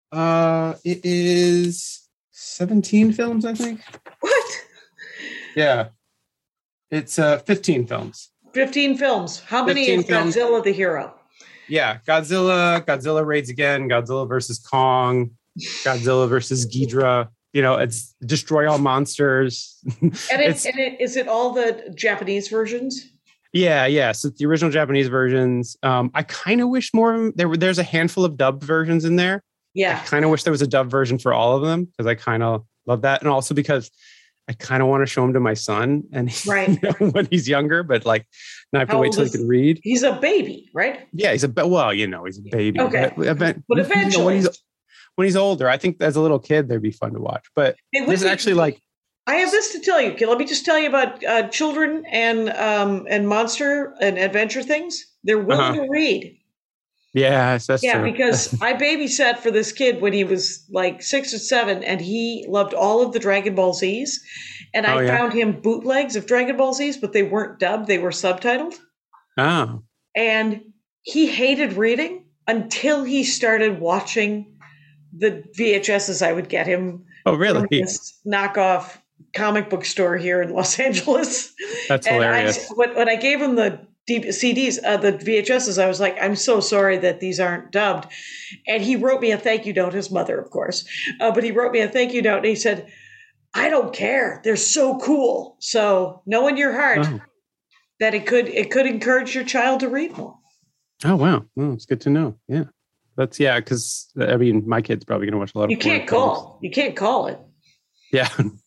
It is 17 films, I think. What? Yeah. It's 15 films. 15 films. How many is Godzilla the hero? Yeah. Godzilla Raids Again, Godzilla versus Kong, Godzilla versus Ghidorah. It's Destroy All Monsters. And is it all the Japanese versions? Yeah. So the original Japanese versions. I kind of wish more of them. There's a handful of dubbed versions in there. Yeah. I kind of wish there was a dubbed version for all of them because I kind of love that. And also because I kind of want to show them to my son and when he's younger, but like now I have to wait till he can read. He's a baby, right? Yeah, he's a baby. Okay. But eventually. When he's older, I think as a little kid, they'd be fun to watch. But this is actually like. I have this to tell you. Let me just tell you about children and monster and adventure things. They're willing to read. Yes, that's true. Yeah, because I babysat for this kid when he was like 6 or 7, and he loved all of the Dragon Ball Zs. And I found him bootlegs of Dragon Ball Zs, but they weren't dubbed; they were subtitled. Oh. And he hated reading until he started watching the VHSs I would get him. Oh, really? From this knockoff comic book store here in Los Angeles. That's hilarious. When I gave him the CDs, the VHSs, I was like, I'm so sorry that these aren't dubbed. And he wrote me a thank you note, his mother, of course. But he wrote me a thank you note and he said, I don't care. They're so cool. So know in your heart that it could encourage your child to read more. Oh, wow. Well, it's good to know. Yeah. Because I mean, my kid's probably going to watch a lot of. You can't call it. Yeah,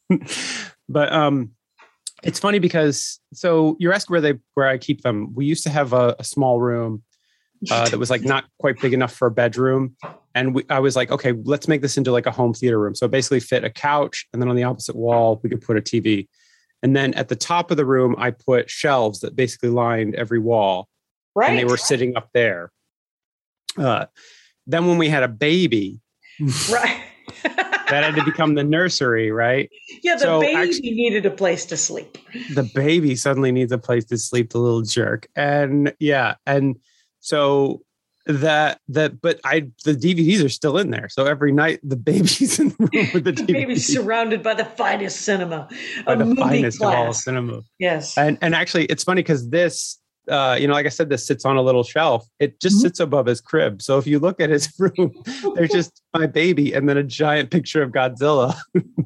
but it's funny because you're asking where I keep them. We used to have a small room that was like not quite big enough for a bedroom, and I was like, okay, let's make this into like a home theater room. So basically, fit a couch, and then on the opposite wall we could put a TV, and then at the top of the room I put shelves that basically lined every wall, and they were sitting up there. Then when we had a baby, right, that had to become the nursery, right? Yeah, the baby needed a place to sleep. The baby suddenly needs a place to sleep, the little jerk. And so the DVDs are still in there. So every night the baby's in the room with the DVD. The baby's surrounded by the finest cinema. By the finest of all cinema. Yes. And actually it's funny because this like I said, this sits on a little shelf. It just sits above his crib. So if you look at his room, there's just my baby and then a giant picture of Godzilla.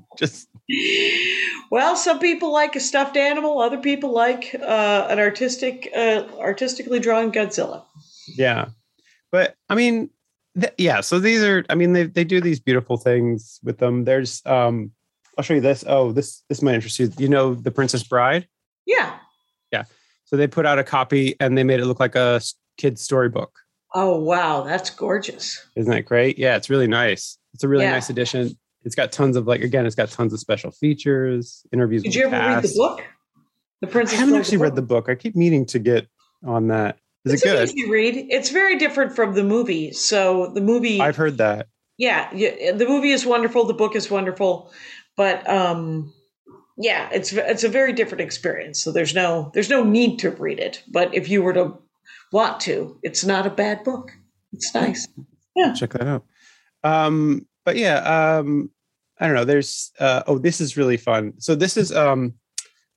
Well, some people like a stuffed animal. Other people like an artistically drawn Godzilla. Yeah. But I mean, so these are, I mean, they do these beautiful things with them. There's, I'll show you this. Oh, this might interest you. You know, The Princess Bride? Yeah. Yeah. So they put out a copy and they made it look like a kid's storybook. Oh, wow. That's gorgeous. Isn't that great? Yeah, it's really nice. It's a really nice edition. It's got tons of it's got tons of special features, interviews. Did you ever read the book? The Princess I haven't actually read the book. I keep meaning to get on that. Is it good? It's an easy read. It's very different from the movie. So the movie... I've heard that. Yeah. The movie is wonderful. The book is wonderful. But... yeah, it's a very different experience. So there's no need to read it. But if you were to want to, it's not a bad book. It's nice. Yeah. Check that out. But yeah, I don't know. There's this is really fun. So this is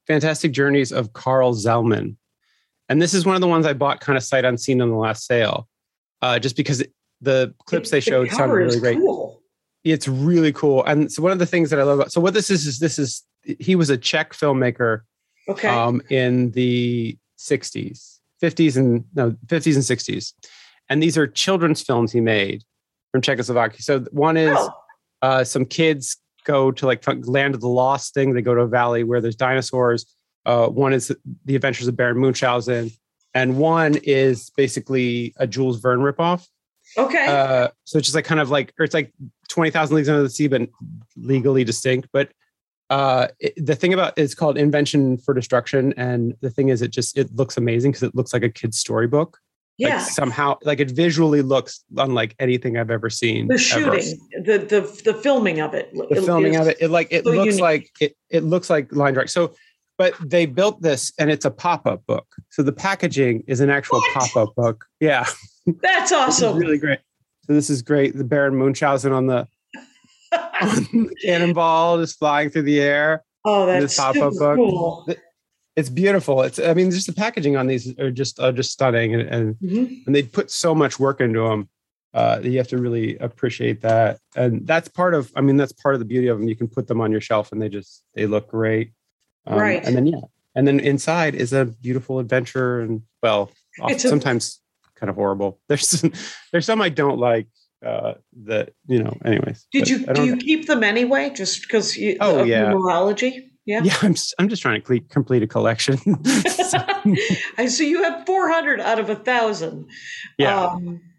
Fantastic Journeys of Carl Zellman. And this is one of the ones I bought kind of sight unseen on the last sale, just because the clips they showed sounded really great. Cool. It's really cool. And so one of the things that I love about, so what this is he was a Czech filmmaker in the 50s and 60s. And these are children's films he made from Czechoslovakia. So one is some kids go to like Land of the Lost thing. They go to a valley where there's dinosaurs. One is The Adventures of Baron Munchausen. And one is basically a Jules Verne ripoff. Okay. So it's just like kind of like, or it's like 20,000 Leagues Under the Sea, but legally distinct. But the thing about it's called Invention for Destruction. And the thing is, it looks amazing because it looks like a kid's storybook. Yeah. Like somehow, like it visually looks unlike anything I've ever seen. The shooting, the filming of it. The filming of it, it looks like line drawing. So, but they built this, and it's a pop-up book. So the packaging is an actual pop-up book. Yeah, that's awesome. Really great. So this is great. The Baron Munchausen on the cannonball just flying through the air. Oh, that's super cool. It's beautiful. Just the packaging on these are just stunning, and they put so much work into them. You have to really appreciate that, and that's part of the beauty of them. You can put them on your shelf, and they look great. Right. And then inside is a beautiful adventure, and sometimes kind of horrible. There's some I don't like. Anyways. Do you keep them anyway, just because of numerology? Yeah. Yeah, I'm just trying to complete a collection. I see you have 400 out of 1,000. Yeah.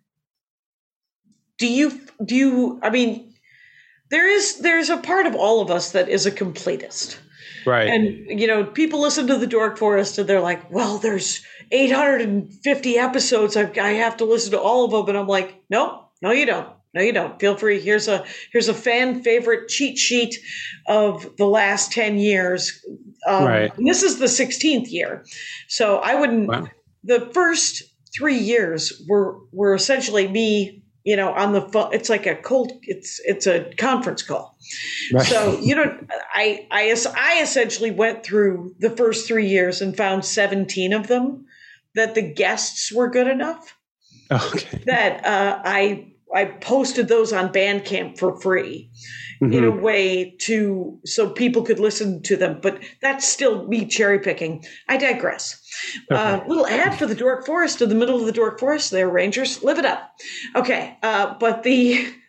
Do you? I mean, there's a part of all of us that is a completist, right? And people listen to the Dork Forest and they're like, "Well, there's 850 episodes. I have to listen to all of them," and I'm like, "No, you don't. No, you don't. Feel free. Here's a fan favorite cheat sheet of the last 10 years. Right. And this is the 16th year. So I wouldn't, the first 3 years were essentially me, on the phone. It's like it's a conference call. Right. So, I essentially went through the first 3 years and found 17 of them that the guests were good enough. Okay. That I posted those on Bandcamp for free in a way so people could listen to them. But that's still me cherry picking. I digress. Okay. Little ad for the Dork Forest in the middle of the Dork Forest there, Rangers. Live it up. Okay. But do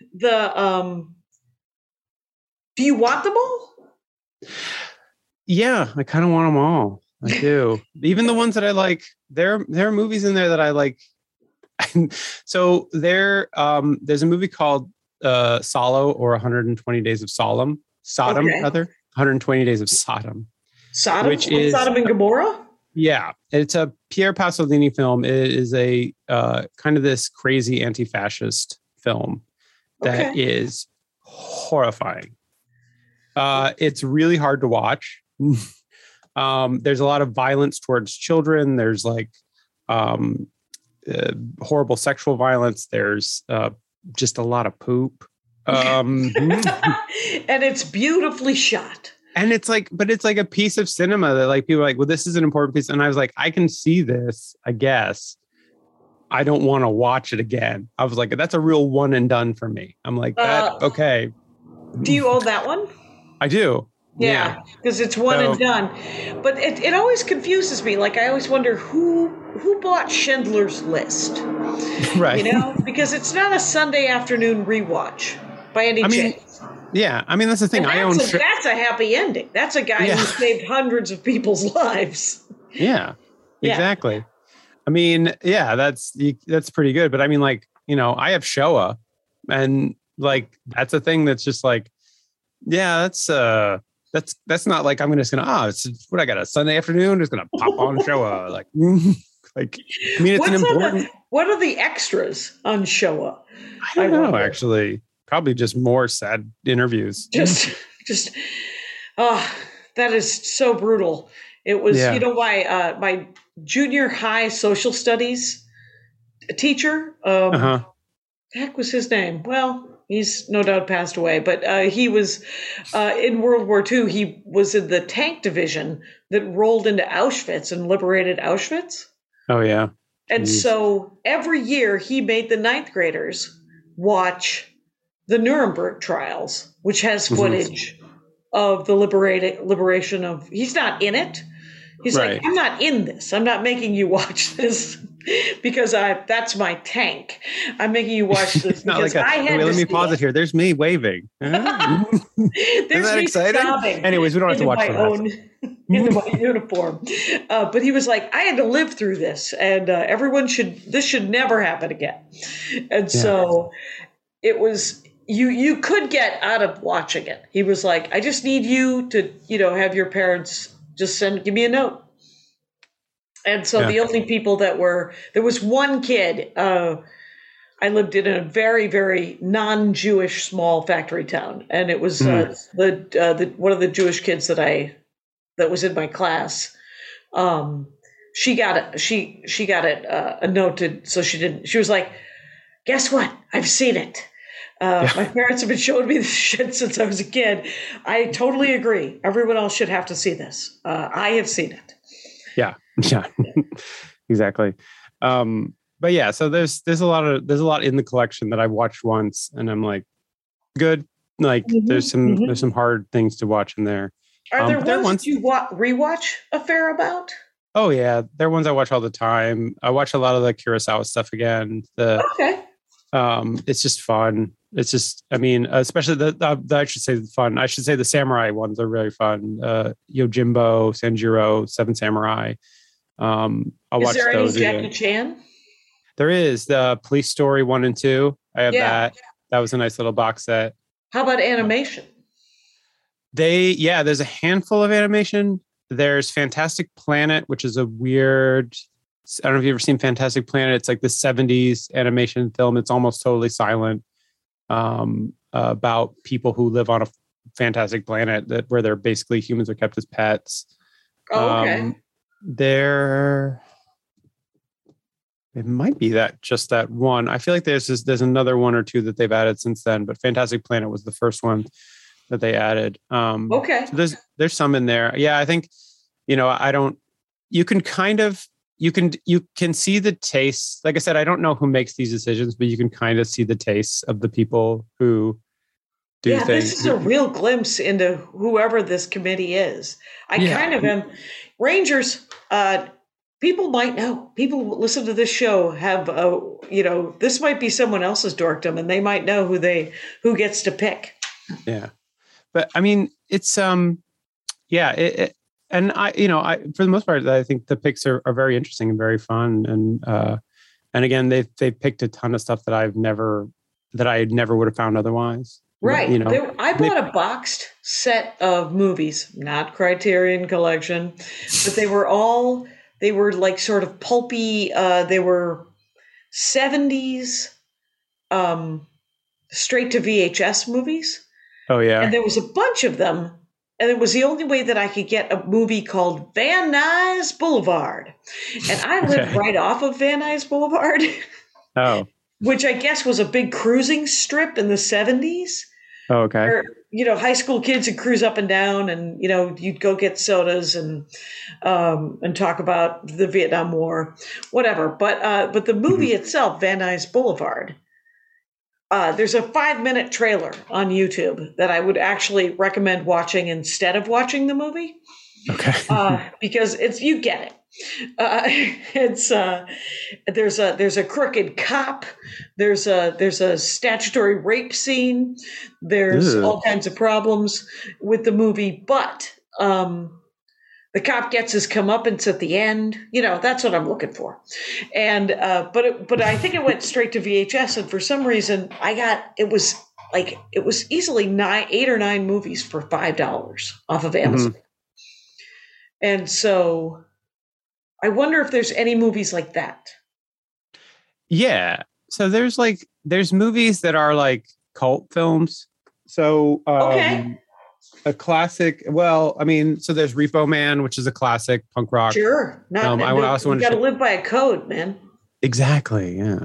you want them all? Yeah, I kind of want them all. I do. Even the ones that I like, there are movies in there that I like. So there's a movie called Solo, or 120 Days of Sodom, rather 120 Days of Sodom. Sodom, which is Sodom and Gomorrah. Yeah, it's a Pier Pasolini film. It is a kind of this crazy anti-fascist film that is horrifying. It's really hard to watch. There's a lot of violence towards children. There's like horrible sexual violence. There's just a lot of poop. And it's beautifully shot. And it's like a piece of cinema that like people are like, well, this is an important piece. And I was like, I can see this, I guess. I don't want to watch it again. I was like, that's a real one and done for me. I'm like, okay. Do you own that one? I do. Yeah, because it's one and done. But it always confuses me. Like I always wonder who bought Schindler's List. Right. Because it's not a Sunday afternoon rewatch by any chance. Yeah, I mean that's the thing. That's a happy ending. That's a guy who saved hundreds of people's lives. Yeah, exactly. Yeah. I mean, that's pretty good. But I mean, like, I have Showa, and like that's a thing that's just like, that's not like I'm just gonna it's what I got a Sunday afternoon just gonna pop on Showa like I mean it's an important. What are the extras on Showa? I don't know actually. Probably just more sad interviews. Just that is so brutal. It was, my junior high social studies teacher. Heck was his name? Well, He's no doubt passed away, but he was in World War II. He was in the tank division that rolled into Auschwitz and liberated Auschwitz. Oh, yeah. And so every year he made the ninth graders watch the Nuremberg trials, which has footage of the liberation of, he's not in it. He's like, I'm not in this. I'm not making you watch this because that's my tank. I'm making you watch this because I had to let me pause it here. There's me waving. There's Isn't that me exciting? Anyways, we don't have to watch my own into my uniform. But he was like, I had to live through this, and this should never happen again. And so it was. You could get out of watching it. He was like, I just need you to, have your parents just give me a note. And so the only people there was one kid. I lived in a very, very non-Jewish small factory town. And it was the one of the Jewish kids that was in my class. She got a note so she was like, guess what? I've seen it. My parents have been showing me this shit since I was a kid. I totally agree. Everyone else should have to see this. I have seen it. Yeah, exactly. But yeah, so there's a lot in the collection that I've watched once, and I'm like, good. Like there's some hard things to watch in there. Are there ones you rewatch a fair amount? Oh yeah, there are ones I watch all the time. I watch a lot of the Kurosawa stuff again. It's just fun. It's just, especially I should say fun. I should say the samurai ones are really fun. Yojimbo, Sanjiro, Seven Samurai. I'll watch those. Is there any Jackie Chan? There is the Police Story 1 and 2. I have that. That was a nice little box set. How about animation? There's a handful of animation. There's Fantastic Planet, which is a weird. I don't know if you've ever seen Fantastic Planet. It's like the 70s animation film. It's almost totally silent. About people who live on a fantastic planet where they're basically humans are kept as pets. Oh, okay. It might be just that one. I feel like there's another one or two that they've added since then, but Fantastic Planet was the first one that they added. Okay. So there's some in there. Yeah, I think, you can see the taste. Like I said, I don't know who makes these decisions, but you can kind of see the tastes of the people who do things. This is a real glimpse into whoever this committee is. I kind of am. Rangers, people might know. People who listen to this show have, this might be someone else's dorkdom, and they might know who gets to pick. Yeah. But it's, and I for the most part, I think the picks are very interesting and very fun. And again, they picked a ton of stuff that I never would have found otherwise. Right. I bought a boxed set of movies, not Criterion Collection, but they were like sort of pulpy. They were 70s straight to VHS movies. Oh yeah. And there was a bunch of them. And it was the only way that I could get a movie called Van Nuys Boulevard. And I lived right off of Van Nuys Boulevard. Oh. Which I guess was a big cruising strip in the 70s. Oh, okay. Where, high school kids would cruise up and down and, you'd go get sodas and talk about the Vietnam War, whatever. But the movie itself, Van Nuys Boulevard, there's a 5-minute trailer on YouTube that I would actually recommend watching instead of watching the movie. Okay. Because you get it. There's a crooked cop. There's a statutory rape scene. There's all kinds of problems with the movie, but the cop gets his comeuppance at the end. That's what I'm looking for. And but I think it went straight to VHS, and for some reason it was easily 8 or 9 movies for $5 off of Amazon. And so I wonder if there's any movies like that. Yeah. So there's movies that are like cult films. So a classic. Well, so there's Repo Man, which is a classic punk rock. Sure. You got to live by a code, man. Exactly. Yeah.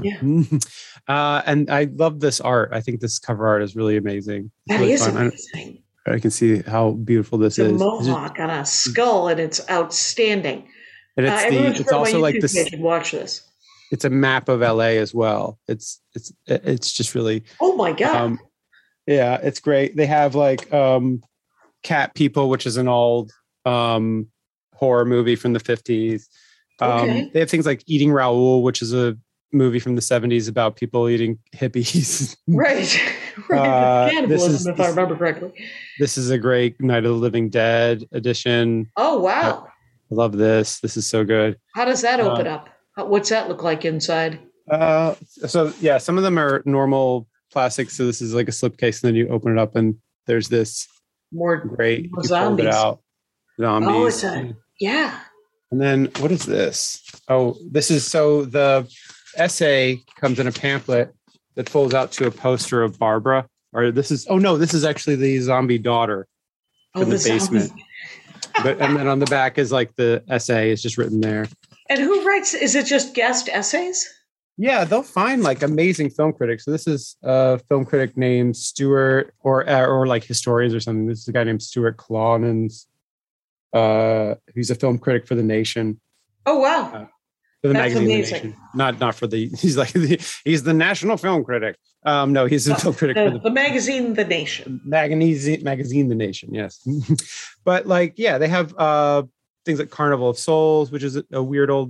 And I love this art. I think this cover art is really amazing. It's that really is fun. amazing. I can see how beautiful this it's is. A mohawk on a skull, and it's outstanding. And it's also like this. Watch this. It's a map of LA as well. It's just really. Oh my God. Yeah, it's great. They have like Cat People, which is an old horror movie from the 50s. They have things like Eating Raoul, which is a movie from the 70s about people eating hippies. Right. Cannibalism, if I remember correctly. This is a great Night of the Living Dead edition. Oh, wow. I love this. This is so good. How does that open up? What's that look like inside? So yeah, some of them are normal plastic. So this is like a slipcase, and then you open it up, and there's this more great more zombies. You fold it out. Zombies. Oh, yeah. And then what is this? Oh, this is so the essay comes in a pamphlet that folds out to a poster of Barbara. Or this is this is actually the zombie daughter in the basement. And then on the back is like the essay is just written there. And who writes? Is it just guest essays? Yeah, they'll find like amazing film critics. So this is a film critic named Stuart, or like historians or something. This is a guy named Stuart Clownans. He's a film critic for The Nation. Oh wow! For the magazine amazing. The Nation, not for the. He's the national film critic. No, he's a film critic for the magazine The Nation. Magazine The Nation. Yes, but like yeah, they have things like Carnival of Souls, which is a weird old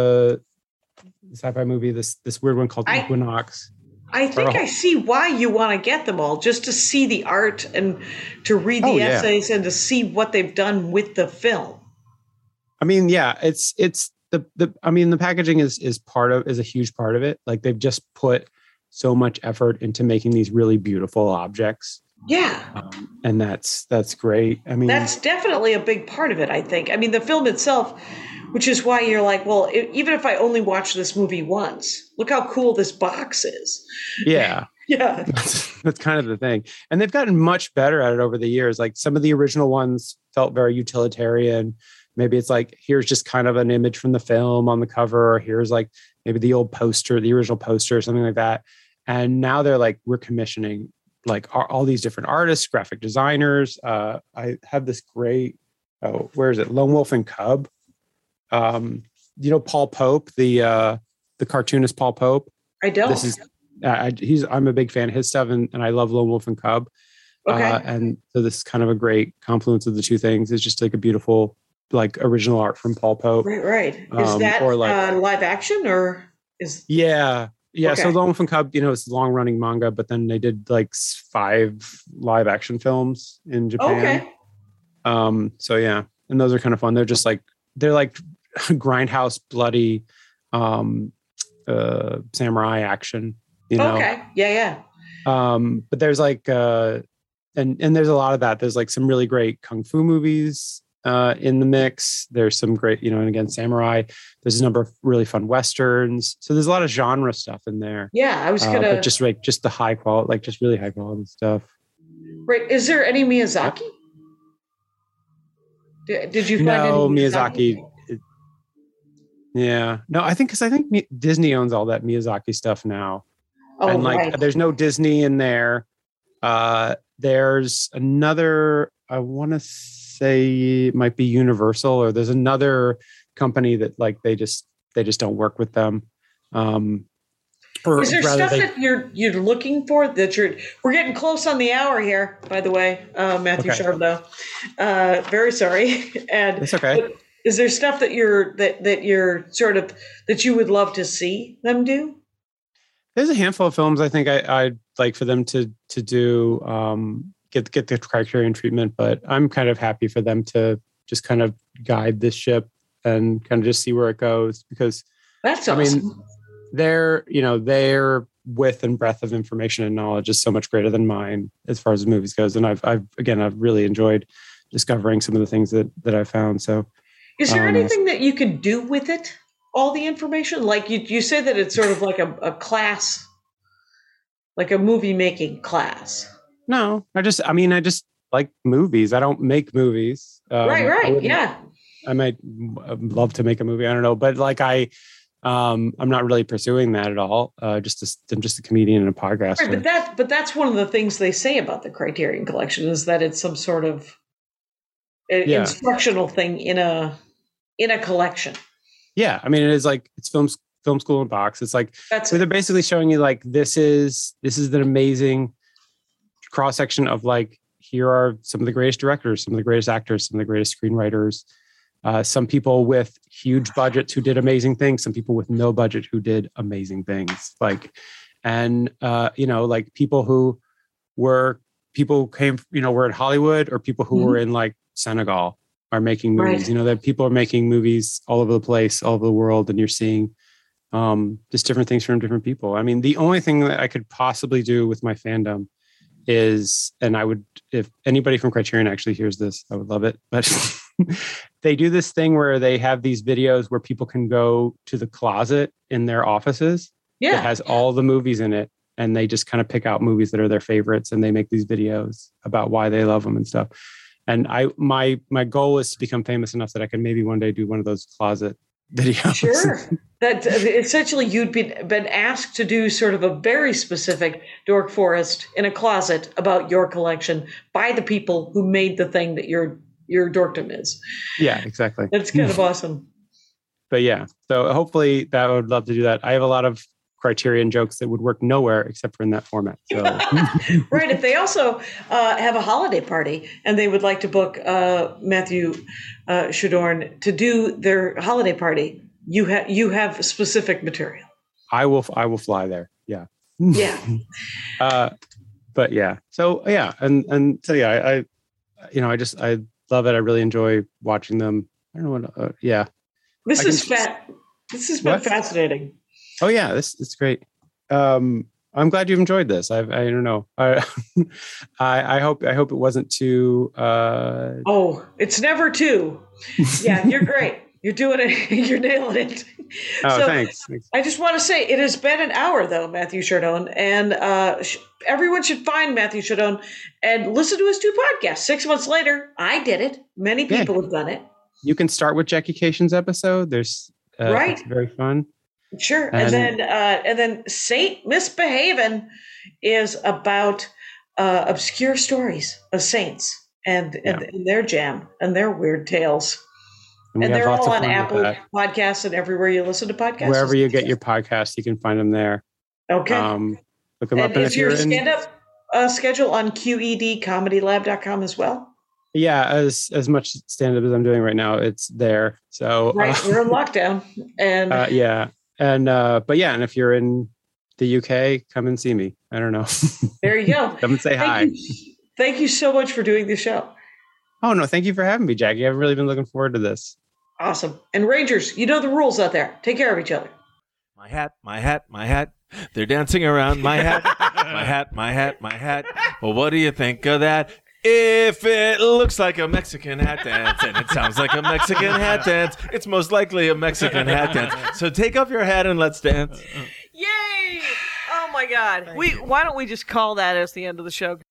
sci-fi movie. This weird one called Equinox. I think I see why you want to get them all, just to see the art and to read the essays and to see what they've done with the film. I mean, yeah, it's the packaging is a huge part of it. Like they've just put so much effort into making these really beautiful objects. Yeah. And that's great. I mean, that's definitely a big part of it, I think. I mean, the film itself, which is why you're like, well, even if I only watch this movie once, look how cool this box is. Yeah. Yeah. That's kind of the thing. And they've gotten much better at it over the years. Like some of the original ones felt very utilitarian. Maybe it's like, here's just kind of an image from the film on the cover, or here's like maybe the old poster, the original poster or something like that. And now they're like, we're commissioning like all these different artists, graphic designers. I have this great, where is it? Lone Wolf and Cub. Paul Pope, the cartoonist Paul Pope. I don't. This is I'm a big fan of his stuff, and I love Lone Wolf and Cub. Okay. And so this is kind of a great confluence of the two things. It's just like a beautiful, like original art from Paul Pope. Right. Is that or like, live action or is? Yeah. Okay. So Lone Wolf and Cub, it's a long running manga, but then they did like 5 live action films in Japan. Okay. So yeah, and those are kind of fun. They're like grindhouse bloody samurai action, Okay. Yeah. But there's like and there's a lot of that. There's like some really great kung fu movies in the mix. There's some great, and again, samurai. There's a number of really fun westerns. So there's a lot of genre stuff in there. Yeah, I was gonna but just the high quality, like just really high quality stuff. Right. Is there any Miyazaki? Did you find no any Miyazaki? Yeah, no, I think Disney owns all that Miyazaki stuff now. Oh, and like, right. There's no Disney in there. There's another, I want to say it might be Universal, or there's another company that like, they just don't work with them. Is there stuff that you're looking for that we're getting close on the hour here, by the way, Matthew Charbonneau. Very sorry. And it's okay. Is there stuff that you're sort of, that you would love to see them do? There's a handful of films I think I'd like for them to do, get the Criterion treatment, but I'm kind of happy for them to just kind of guide this ship and kind of just see where it goes, because that's awesome. I mean, their width and breadth of information and knowledge is so much greater than mine as far as the movies goes. And I've really enjoyed discovering some of the things that I've found. So is there anything that you can do with it? All the information? Like you say that it's sort of like a class, like a movie making class. No, I just like movies. I don't make movies. Right. Yeah. I might love to make a movie. I don't know. But like I'm not really pursuing that at all. I'm just a comedian and a podcaster. Right, but that's one of the things they say about the Criterion Collection is that it's some sort of instructional thing in a collection. Yeah, I mean, it is like it's film school in a box. It's like they're basically showing you like this is an amazing cross section of like, here are some of the greatest directors, some of the greatest actors, some of the greatest screenwriters. Some people with huge budgets who did amazing things, some people with no budget who did amazing things. Like, and like people were in Hollywood, or people who were in like Senegal are making movies. Right. That people are making movies all over the place, all over the world, and you're seeing just different things from different people. I mean, the only thing that I could possibly do with my fandom is, and I would, if anybody from Criterion actually hears this, I would love it, but they do this thing where they have these videos where people can go to the closet in their offices that has all the movies in it, and they just kind of pick out movies that are their favorites, and they make these videos about why they love them and stuff. And my goal is to become famous enough that I can maybe one day do one of those closet videos. Sure. That essentially you'd been asked to do sort of a very specific Dork Forest in a closet about your collection by the people who made the thing that your dorkdom is. Yeah, exactly. That's kind of awesome. But yeah, so hopefully I would love to do that. I have a lot of Criterion jokes that would work nowhere except for in that format. So. Right. If they also have a holiday party and they would like to book Matthew Shadorn to do their holiday party, you have specific material. I will fly there. Yeah. Yeah. But yeah. So yeah, and so yeah, I love it. I really enjoy watching them. I don't know what. Yeah. This has been fascinating. Oh yeah, it's great. I'm glad you've enjoyed this. I don't know. I hope it wasn't too. Oh, it's never too. Yeah, you're great. You're doing it. You're nailing it. Oh, so, thanks. I just want to say it has been an hour though, Matthew Chardon, and everyone should find Matthew Chardon and listen to his 2 podcasts. 6 months later, I did it. Many people have done it. You can start with Jackie Cation's episode. There's right. It's very fun. Sure. And then Saint Misbehavin' is about obscure stories of saints and their jam and their weird tales. And they're all on Apple Podcasts and everywhere you listen to podcasts. Wherever you get your podcasts, you can find them there. Okay. Look them up. And is your stand-up schedule on QEDComedyLab.com as well? Yeah, as much stand-up as I'm doing right now, it's there. So right, we're in lockdown. And yeah. And but yeah, and if you're in the UK, come and see me. I don't know. There you go. Come and say hi. Thank you so much for doing the show. Oh no, thank you for having me, Jackie. I've really been looking forward to this. Awesome. And Rangers, you know the rules out there. Take care of each other. My hat, my hat, my hat. They're dancing around my hat. My hat, my hat, my hat. Well, what do you think of that? If it looks like a Mexican hat dance and it sounds like a Mexican hat dance, it's most likely a Mexican hat dance. So take off your hat and let's dance. Yay! Oh my God. Why don't we just call that as the end of the show?